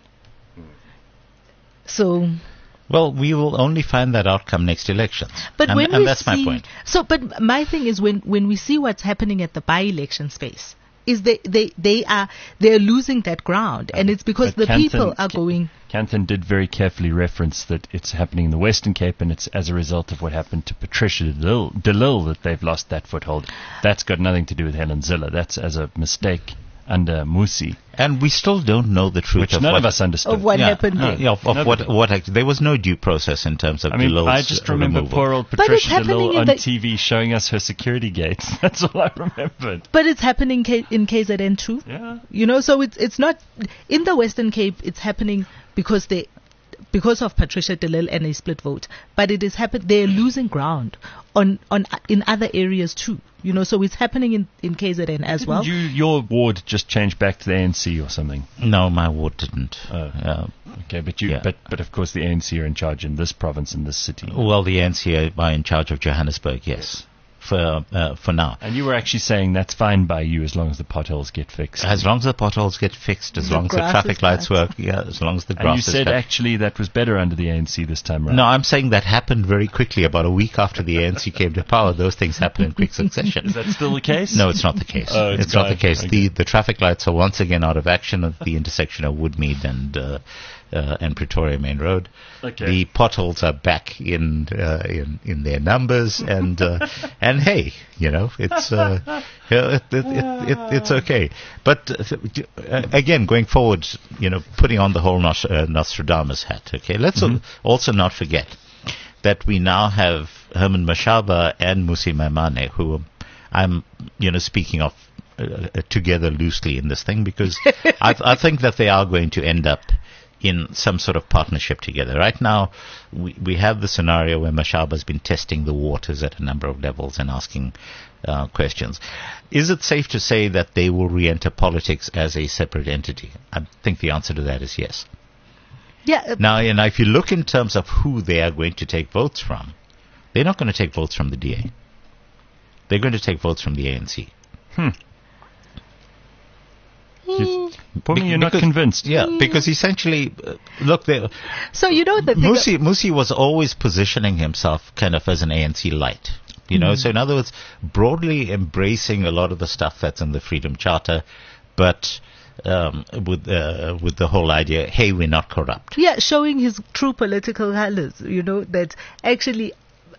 [SPEAKER 4] So...
[SPEAKER 3] Well, we will only find that outcome next elections.
[SPEAKER 4] But
[SPEAKER 3] and,
[SPEAKER 4] when
[SPEAKER 3] and
[SPEAKER 4] we
[SPEAKER 3] that's
[SPEAKER 4] see,
[SPEAKER 3] my point.
[SPEAKER 4] So, but my thing is when, when we see what's happening at the by-election space, is they, they, they are they're losing that ground, and it's because
[SPEAKER 2] But
[SPEAKER 4] the
[SPEAKER 2] Kanthan-
[SPEAKER 4] people are going.
[SPEAKER 2] Kanthan did very carefully reference that it's happening in the Western Cape, and it's as a result of what happened to Patricia de Lille, de Lille that they've lost that foothold. That's got nothing to do with Helen Zille. That's as a mistake under Musi,
[SPEAKER 3] And we still don't know the truth
[SPEAKER 2] which
[SPEAKER 3] of
[SPEAKER 2] none
[SPEAKER 3] what
[SPEAKER 2] of us understood.
[SPEAKER 4] Of what
[SPEAKER 3] yeah,
[SPEAKER 4] happened
[SPEAKER 3] uh,
[SPEAKER 4] there.
[SPEAKER 3] yeah, of, of what,
[SPEAKER 2] Nobody.
[SPEAKER 3] what act- there was no due process in terms of
[SPEAKER 2] I mean,
[SPEAKER 3] Delil's
[SPEAKER 2] I just remember
[SPEAKER 3] removal.
[SPEAKER 2] poor old
[SPEAKER 4] But it's
[SPEAKER 2] Patricia de Lille
[SPEAKER 4] happening in
[SPEAKER 2] on
[SPEAKER 4] the-
[SPEAKER 2] T V showing us her security gates. That's all I remembered.
[SPEAKER 4] But it's happening K- in K Z N too.
[SPEAKER 2] Yeah.
[SPEAKER 4] You know, so it's it's not in the Western Cape. It's happening because they, because of Patricia de Lille and a split vote. But it is happen. They're losing ground on on in other areas too. You know, so it's happening in in K Z N as
[SPEAKER 2] Didn't
[SPEAKER 4] well.
[SPEAKER 2] you, your ward just changed back to the A N C or something?
[SPEAKER 3] No, my ward didn't.
[SPEAKER 2] Oh.
[SPEAKER 3] Uh,
[SPEAKER 2] Okay, but you,
[SPEAKER 3] Yeah.
[SPEAKER 2] but but of course the A N C are in charge in this province, in this city.
[SPEAKER 3] well, the A N C are in charge of Johannesburg, yes, for uh, for now.
[SPEAKER 2] And you were actually saying that's fine by you as long as the potholes get fixed.
[SPEAKER 3] As long as the potholes get fixed, as
[SPEAKER 4] The
[SPEAKER 3] long as the
[SPEAKER 4] grass
[SPEAKER 3] traffic
[SPEAKER 4] is
[SPEAKER 3] lights
[SPEAKER 4] cut.
[SPEAKER 3] work, yeah, as long as the
[SPEAKER 2] and
[SPEAKER 3] grass
[SPEAKER 2] you
[SPEAKER 3] is
[SPEAKER 2] said
[SPEAKER 3] cut.
[SPEAKER 2] actually that was better under the A N C this time round.
[SPEAKER 3] No, I'm saying that happened very quickly. About a week after the A N C came to power, those things happen in quick succession.
[SPEAKER 2] Is that still the case?
[SPEAKER 3] No, it's not the case.
[SPEAKER 2] Oh, it's
[SPEAKER 3] it's not
[SPEAKER 2] gone.
[SPEAKER 3] the case.
[SPEAKER 2] Okay.
[SPEAKER 3] The the traffic lights are once again out of action at the intersection of Woodmead and uh, uh, and Pretoria Main Road.
[SPEAKER 2] Okay.
[SPEAKER 3] The potholes are back in uh, in in their numbers, and uh, and hey, you know, it's uh, yeah, it, it, it, it, it's okay. But uh, again, going forward, you know, putting on the whole Nos- uh, Nostradamus hat. Okay, let's al- also not forget that we now have Herman Mashaba and Musi Maimane, who I'm, you know, speaking of uh, uh, together loosely in this thing, because I, I think that they are going to end up in some sort of partnership together. Right now, we, we have the scenario where Mashaba has been testing the waters at a number of levels and asking uh, questions. Is it safe to say that they will re-enter politics as a separate entity? I think the answer to that is yes.
[SPEAKER 4] Yeah. uh,
[SPEAKER 3] Now, you know, if you look in terms of who they are going to take votes from, they're not going to take votes from the D A. They're going to take votes from the A N C.
[SPEAKER 2] You, Pumi, you're not
[SPEAKER 3] Because-
[SPEAKER 2] convinced.
[SPEAKER 3] Yeah, because essentially, uh, look, they,
[SPEAKER 4] So you know the thing.
[SPEAKER 3] Musi, Musi was always positioning himself kind of as an A N C light. You know, so in other words, broadly embracing a lot of the stuff that's in the Freedom Charter, but um, with uh, with the whole idea, hey, we're not corrupt.
[SPEAKER 4] Yeah, showing his true political colors. You know that actually,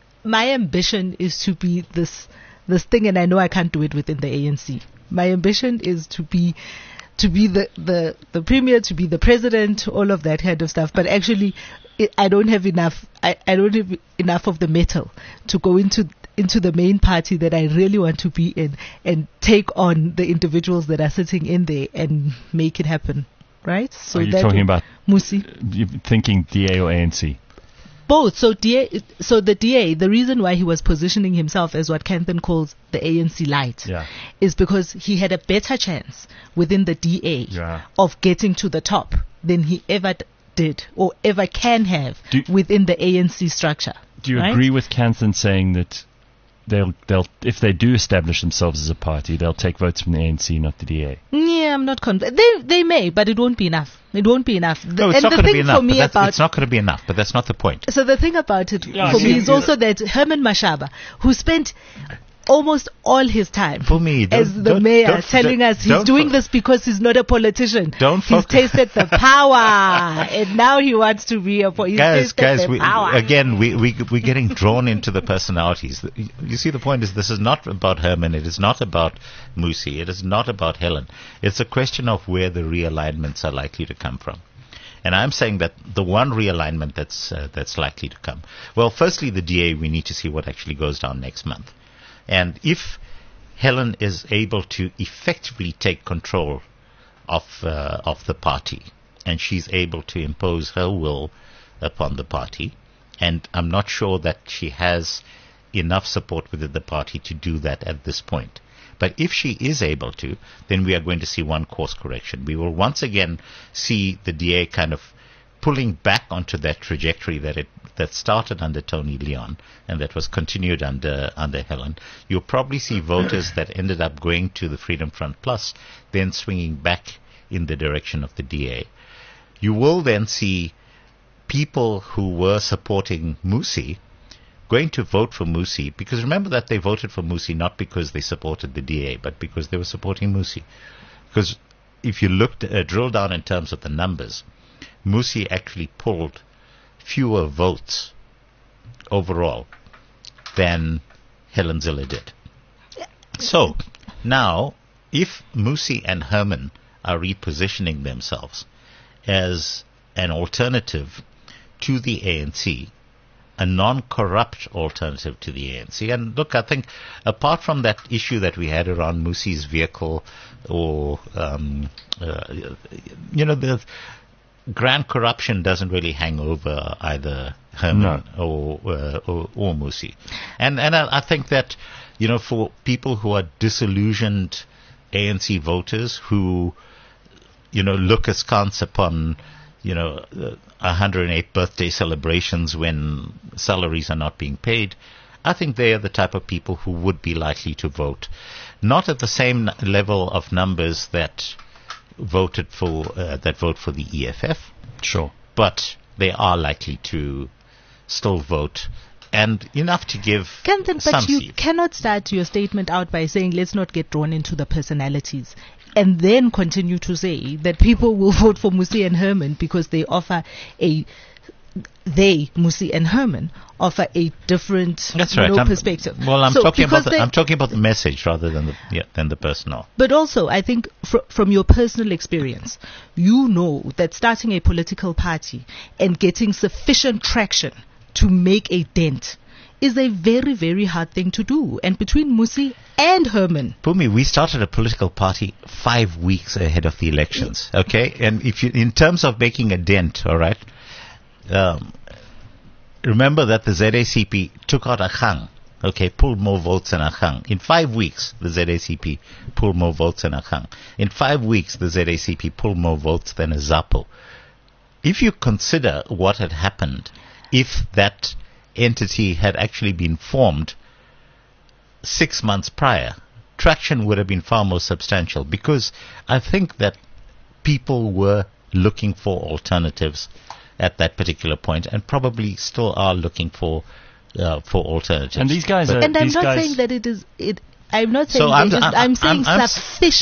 [SPEAKER 4] my ambition is to be this this thing, and I know I can't do it within the A N C. My ambition is to be to be the, the, the premier, to be the president, all of that kind of stuff. But actually, it, I don't have enough. I, I don't have enough of the metal to go into into the main party that I really want to be in and take on the individuals that are sitting in there and make it happen. Right? So
[SPEAKER 2] Are you
[SPEAKER 4] that
[SPEAKER 2] talking
[SPEAKER 4] would-
[SPEAKER 2] about
[SPEAKER 4] Musi?
[SPEAKER 2] you thinking D A or A N C?
[SPEAKER 4] Both. So D A, so the D A, the reason why he was positioning himself as what Kanthan calls the A N C light,
[SPEAKER 2] Yeah.
[SPEAKER 4] is because he had a better chance within the D A
[SPEAKER 2] Yeah.
[SPEAKER 4] of getting to the top than he ever d- did or ever can have
[SPEAKER 2] Do-
[SPEAKER 4] within the A N C structure.
[SPEAKER 2] Do you
[SPEAKER 4] right?
[SPEAKER 2] agree with Kanthan saying that they'll they'll if they do establish themselves as a party, they'll take votes from the A N C, not the D A?
[SPEAKER 4] Yeah, I'm not convinced. They they may, but it won't be enough. It won't be enough. The,
[SPEAKER 3] No, it's
[SPEAKER 4] and
[SPEAKER 3] not
[SPEAKER 4] the
[SPEAKER 3] going to
[SPEAKER 4] thing
[SPEAKER 3] be enough.
[SPEAKER 4] for
[SPEAKER 3] But
[SPEAKER 4] me
[SPEAKER 3] that's,
[SPEAKER 4] about
[SPEAKER 3] it's not going to be enough. But that's not the point.
[SPEAKER 4] So the thing about it
[SPEAKER 2] Yeah,
[SPEAKER 4] for
[SPEAKER 2] see,
[SPEAKER 4] me is
[SPEAKER 2] you-
[SPEAKER 4] also that Herman Mashaba, who spent almost all his time
[SPEAKER 3] For me, don't-
[SPEAKER 4] as the
[SPEAKER 3] don't-
[SPEAKER 4] mayor
[SPEAKER 3] don't-
[SPEAKER 4] telling us he's
[SPEAKER 3] don't
[SPEAKER 4] doing
[SPEAKER 3] fo-
[SPEAKER 4] this because he's not a politician.
[SPEAKER 3] Don't
[SPEAKER 4] he's
[SPEAKER 3] focus-
[SPEAKER 4] tasted the power, and now he wants to be a po- he's
[SPEAKER 3] Guys,
[SPEAKER 4] tasted
[SPEAKER 3] guys,
[SPEAKER 4] the
[SPEAKER 3] we,
[SPEAKER 4] power.
[SPEAKER 3] again, we, we, we're getting drawn into the personalities. You see, the point is this is not about Herman. It is not about Musi. It is not about Helen. It's a question of where the realignments are likely to come from. And I'm saying that the one realignment that's uh, that's likely to come. Well, firstly, the D A, we need to see what actually goes down next month. And if Helen is able to effectively take control of uh, of the party, and she's able to impose her will upon the party, and I'm not sure that she has enough support within the party to do that at this point. But if she is able to, then we are going to see one course correction. We will once again see the D A kind of pulling back onto that trajectory that it that started under Tony Leon and that was continued under under Helen. You'll probably see voters that ended up going to the Freedom Front Plus, then swinging back in the direction of the D A. You will then see people who were supporting Musi going to vote for Musi, because remember that they voted for Musi not because they supported the D A, but because they were supporting Musi. Because if you looked, uh, drill down in terms of the numbers, Musi actually pulled fewer votes overall than Helen Zille did. So, now, if Musi and Herman are repositioning themselves as an alternative to the A N C, a non-corrupt alternative to the A N C. And look, I think apart from that issue that we had around Musi's vehicle or, um, uh, you know, the grand corruption doesn't really hang over either Herman
[SPEAKER 2] No.
[SPEAKER 3] or, uh, or or Musi. And, and I, I think that, you know, for people who are disillusioned A N C voters who, you know, look askance upon, you know, uh, one hundred eight birthday celebrations when salaries are not being paid, I think they are the type of people who would be likely to vote. Not at the same n- level of numbers that voted for, uh, that vote for the E F F,
[SPEAKER 2] Sure.
[SPEAKER 3] but they are likely to still vote, and enough to give
[SPEAKER 4] Kanthan,
[SPEAKER 3] some
[SPEAKER 4] but you
[SPEAKER 3] seats.
[SPEAKER 4] cannot start your statement out by saying let's not get drawn into the personalities and then continue to say that people will vote for Musi and Herman because they offer a they Musi and Herman offer a different
[SPEAKER 3] That's
[SPEAKER 4] you
[SPEAKER 3] right.
[SPEAKER 4] know,
[SPEAKER 3] I'm-
[SPEAKER 4] perspective.
[SPEAKER 3] Well, I'm
[SPEAKER 4] So
[SPEAKER 3] talking about
[SPEAKER 4] because
[SPEAKER 3] the,
[SPEAKER 4] they-
[SPEAKER 3] I'm talking about the message rather than the yeah, than the personal.
[SPEAKER 4] But also, I think fr- from your personal experience, you know that starting a political party and getting sufficient traction to make a dent is a very, very hard thing to do. And between Musi and Herman,
[SPEAKER 3] Pumi, we started a political party five weeks ahead of the elections. Okay, and if you, in terms of making a dent, all right, um, remember that the Z A C P took out Akhang. Okay, pulled more votes than Akhang. In five weeks, the Z A C P pulled more votes than Akhang. In five weeks, the Z A C P pulled more votes than a ZAPO. If you consider what had happened, if that entity had actually been formed six months prior, traction would have been far more substantial, because I think that people were looking for alternatives at that particular point, and probably still are looking for uh, for alternatives.
[SPEAKER 2] And these guys
[SPEAKER 3] But-
[SPEAKER 2] are-
[SPEAKER 4] and I'm
[SPEAKER 2] these
[SPEAKER 4] not
[SPEAKER 2] guys-
[SPEAKER 4] saying that it is it. I'm not saying
[SPEAKER 3] So
[SPEAKER 4] they
[SPEAKER 3] I'm-
[SPEAKER 4] just,
[SPEAKER 3] I'm-
[SPEAKER 4] I'm saying
[SPEAKER 3] I'm- I'm s-
[SPEAKER 4] sufficient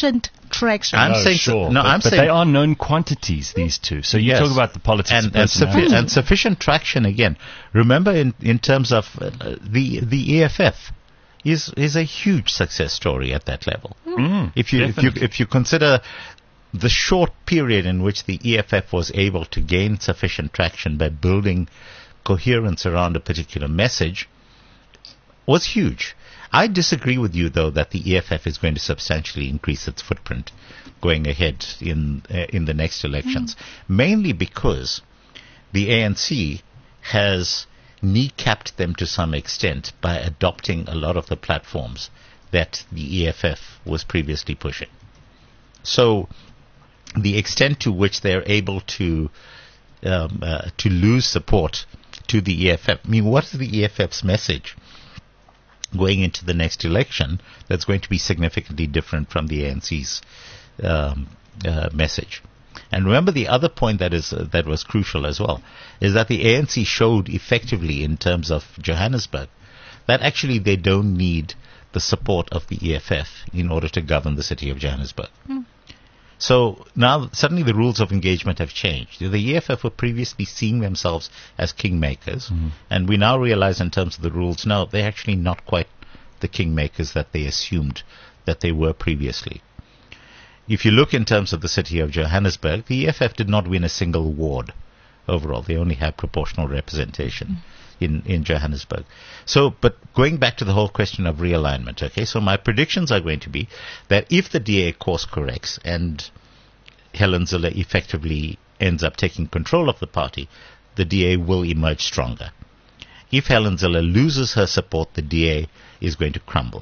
[SPEAKER 4] traction.
[SPEAKER 3] I'm
[SPEAKER 2] Oh,
[SPEAKER 3] saying
[SPEAKER 2] sure.
[SPEAKER 3] no.
[SPEAKER 2] but,
[SPEAKER 3] I'm
[SPEAKER 2] but
[SPEAKER 3] saying
[SPEAKER 2] they are known quantities, these two. So you
[SPEAKER 3] Yes.
[SPEAKER 2] talk about the politics
[SPEAKER 3] and
[SPEAKER 2] of
[SPEAKER 3] and, suffi-
[SPEAKER 2] personality.
[SPEAKER 3] and sufficient traction again. Remember, in in terms of uh, the the E F F is is a huge success story at that level.
[SPEAKER 2] Mm,
[SPEAKER 3] If you if you
[SPEAKER 2] definitely.
[SPEAKER 3] if you consider the short period in which the E F F was able to gain sufficient traction by building coherence around a particular message, was huge. I disagree with you, though, that the E F F is going to substantially increase its footprint going ahead in uh, in the next elections, mainly because the A N C has kneecapped them to some extent by adopting a lot of the platforms that the E F F was previously pushing. So the extent to which they're able to um, uh, to lose support to the E F F, I mean, what is the E F F's message going into the next election that's going to be significantly different from the A N C's um, uh, message? And remember, the other point that is uh, that was crucial as well is that the A N C showed effectively in terms of Johannesburg that actually they don't need the support of the E F F in order to govern the city of Johannesburg.
[SPEAKER 4] Mm.
[SPEAKER 3] So now suddenly the rules of engagement have changed. The E F F were previously seeing themselves as kingmakers,
[SPEAKER 2] Mm-hmm.
[SPEAKER 3] and we now realize in terms of the rules, no, they're actually not quite the kingmakers that they assumed that they were previously. If you look in terms of the city of Johannesburg, the E F F did not win a single ward overall. They only had proportional representation in, in Johannesburg. So, but going back to the whole question of realignment, okay, so my predictions are going to be that if the D A course corrects and Helen Zille effectively ends up taking control of the party, the D A will emerge stronger. If Helen Zille loses her support, the D A is going to crumble.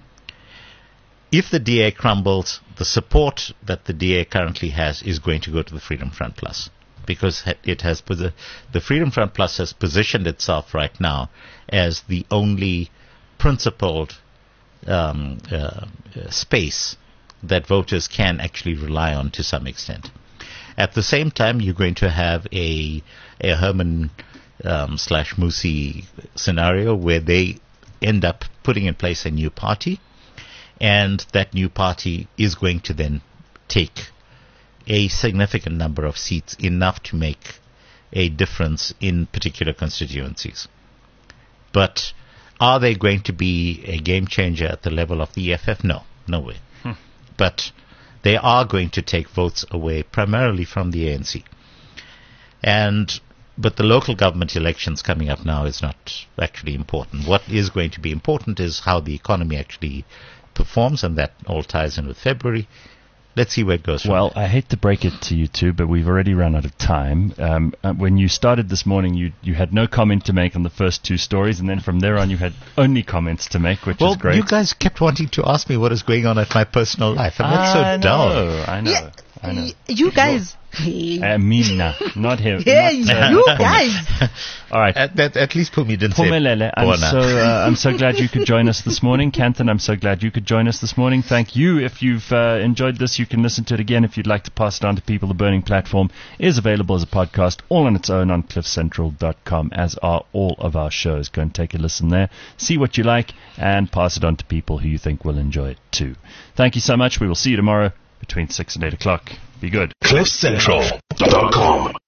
[SPEAKER 3] If the D A crumbles, the support that the D A currently has is going to go to the Freedom Front Plus, because it has posi- the Freedom Front Plus has positioned itself right now as the only principled um, uh, space that voters can actually rely on to some extent. At the same time, you're going to have a a Herman um, slash Musi scenario where they end up putting in place a new party, and that new party is going to then take a significant number of seats, enough to make a difference in particular constituencies. But are they going to be a game changer at the level of the E F F? No, no way. Hmm. But they are going to take votes away primarily from the A N C. And but the local government elections coming up now is not actually important. What is going to be important is how the economy actually performs, and that all ties in with February. Let's see where it goes from
[SPEAKER 2] Well,
[SPEAKER 3] there.
[SPEAKER 2] I hate to break it to you two, but we've already run out of time. Um, uh, when you started this morning, you you had no comment to make on the first two stories, and then from there on, you had only comments to make, which
[SPEAKER 3] Well,
[SPEAKER 2] is great.
[SPEAKER 3] you guys kept wanting to ask me what is going on at my personal life, and that's so
[SPEAKER 2] I
[SPEAKER 3] dull.
[SPEAKER 2] know, I know,
[SPEAKER 4] Yeah,
[SPEAKER 2] I know.
[SPEAKER 4] y- you guys.
[SPEAKER 2] Uh, Mina, not him.
[SPEAKER 4] Yeah,
[SPEAKER 2] not, uh,
[SPEAKER 4] you
[SPEAKER 2] Pumi.
[SPEAKER 4] guys.
[SPEAKER 2] All right.
[SPEAKER 3] At, at, at least Pumi didn't say
[SPEAKER 2] Pumelele, I'm
[SPEAKER 3] Bona.
[SPEAKER 2] so uh, I'm so glad you could join us this morning. Canton, I'm so glad you could join us this morning. Thank you. If you've uh, enjoyed this, you can listen to it again. If you'd like to pass it on to people, the Burning Platform is available as a podcast, all on its own on cliff central dot com, as are all of our shows. Go and take a listen there, see what you like, and pass it on to people who you think will enjoy it too. Thank you so much. We will see you tomorrow between six and eight o'clock. Be good.
[SPEAKER 1] cliff central dot com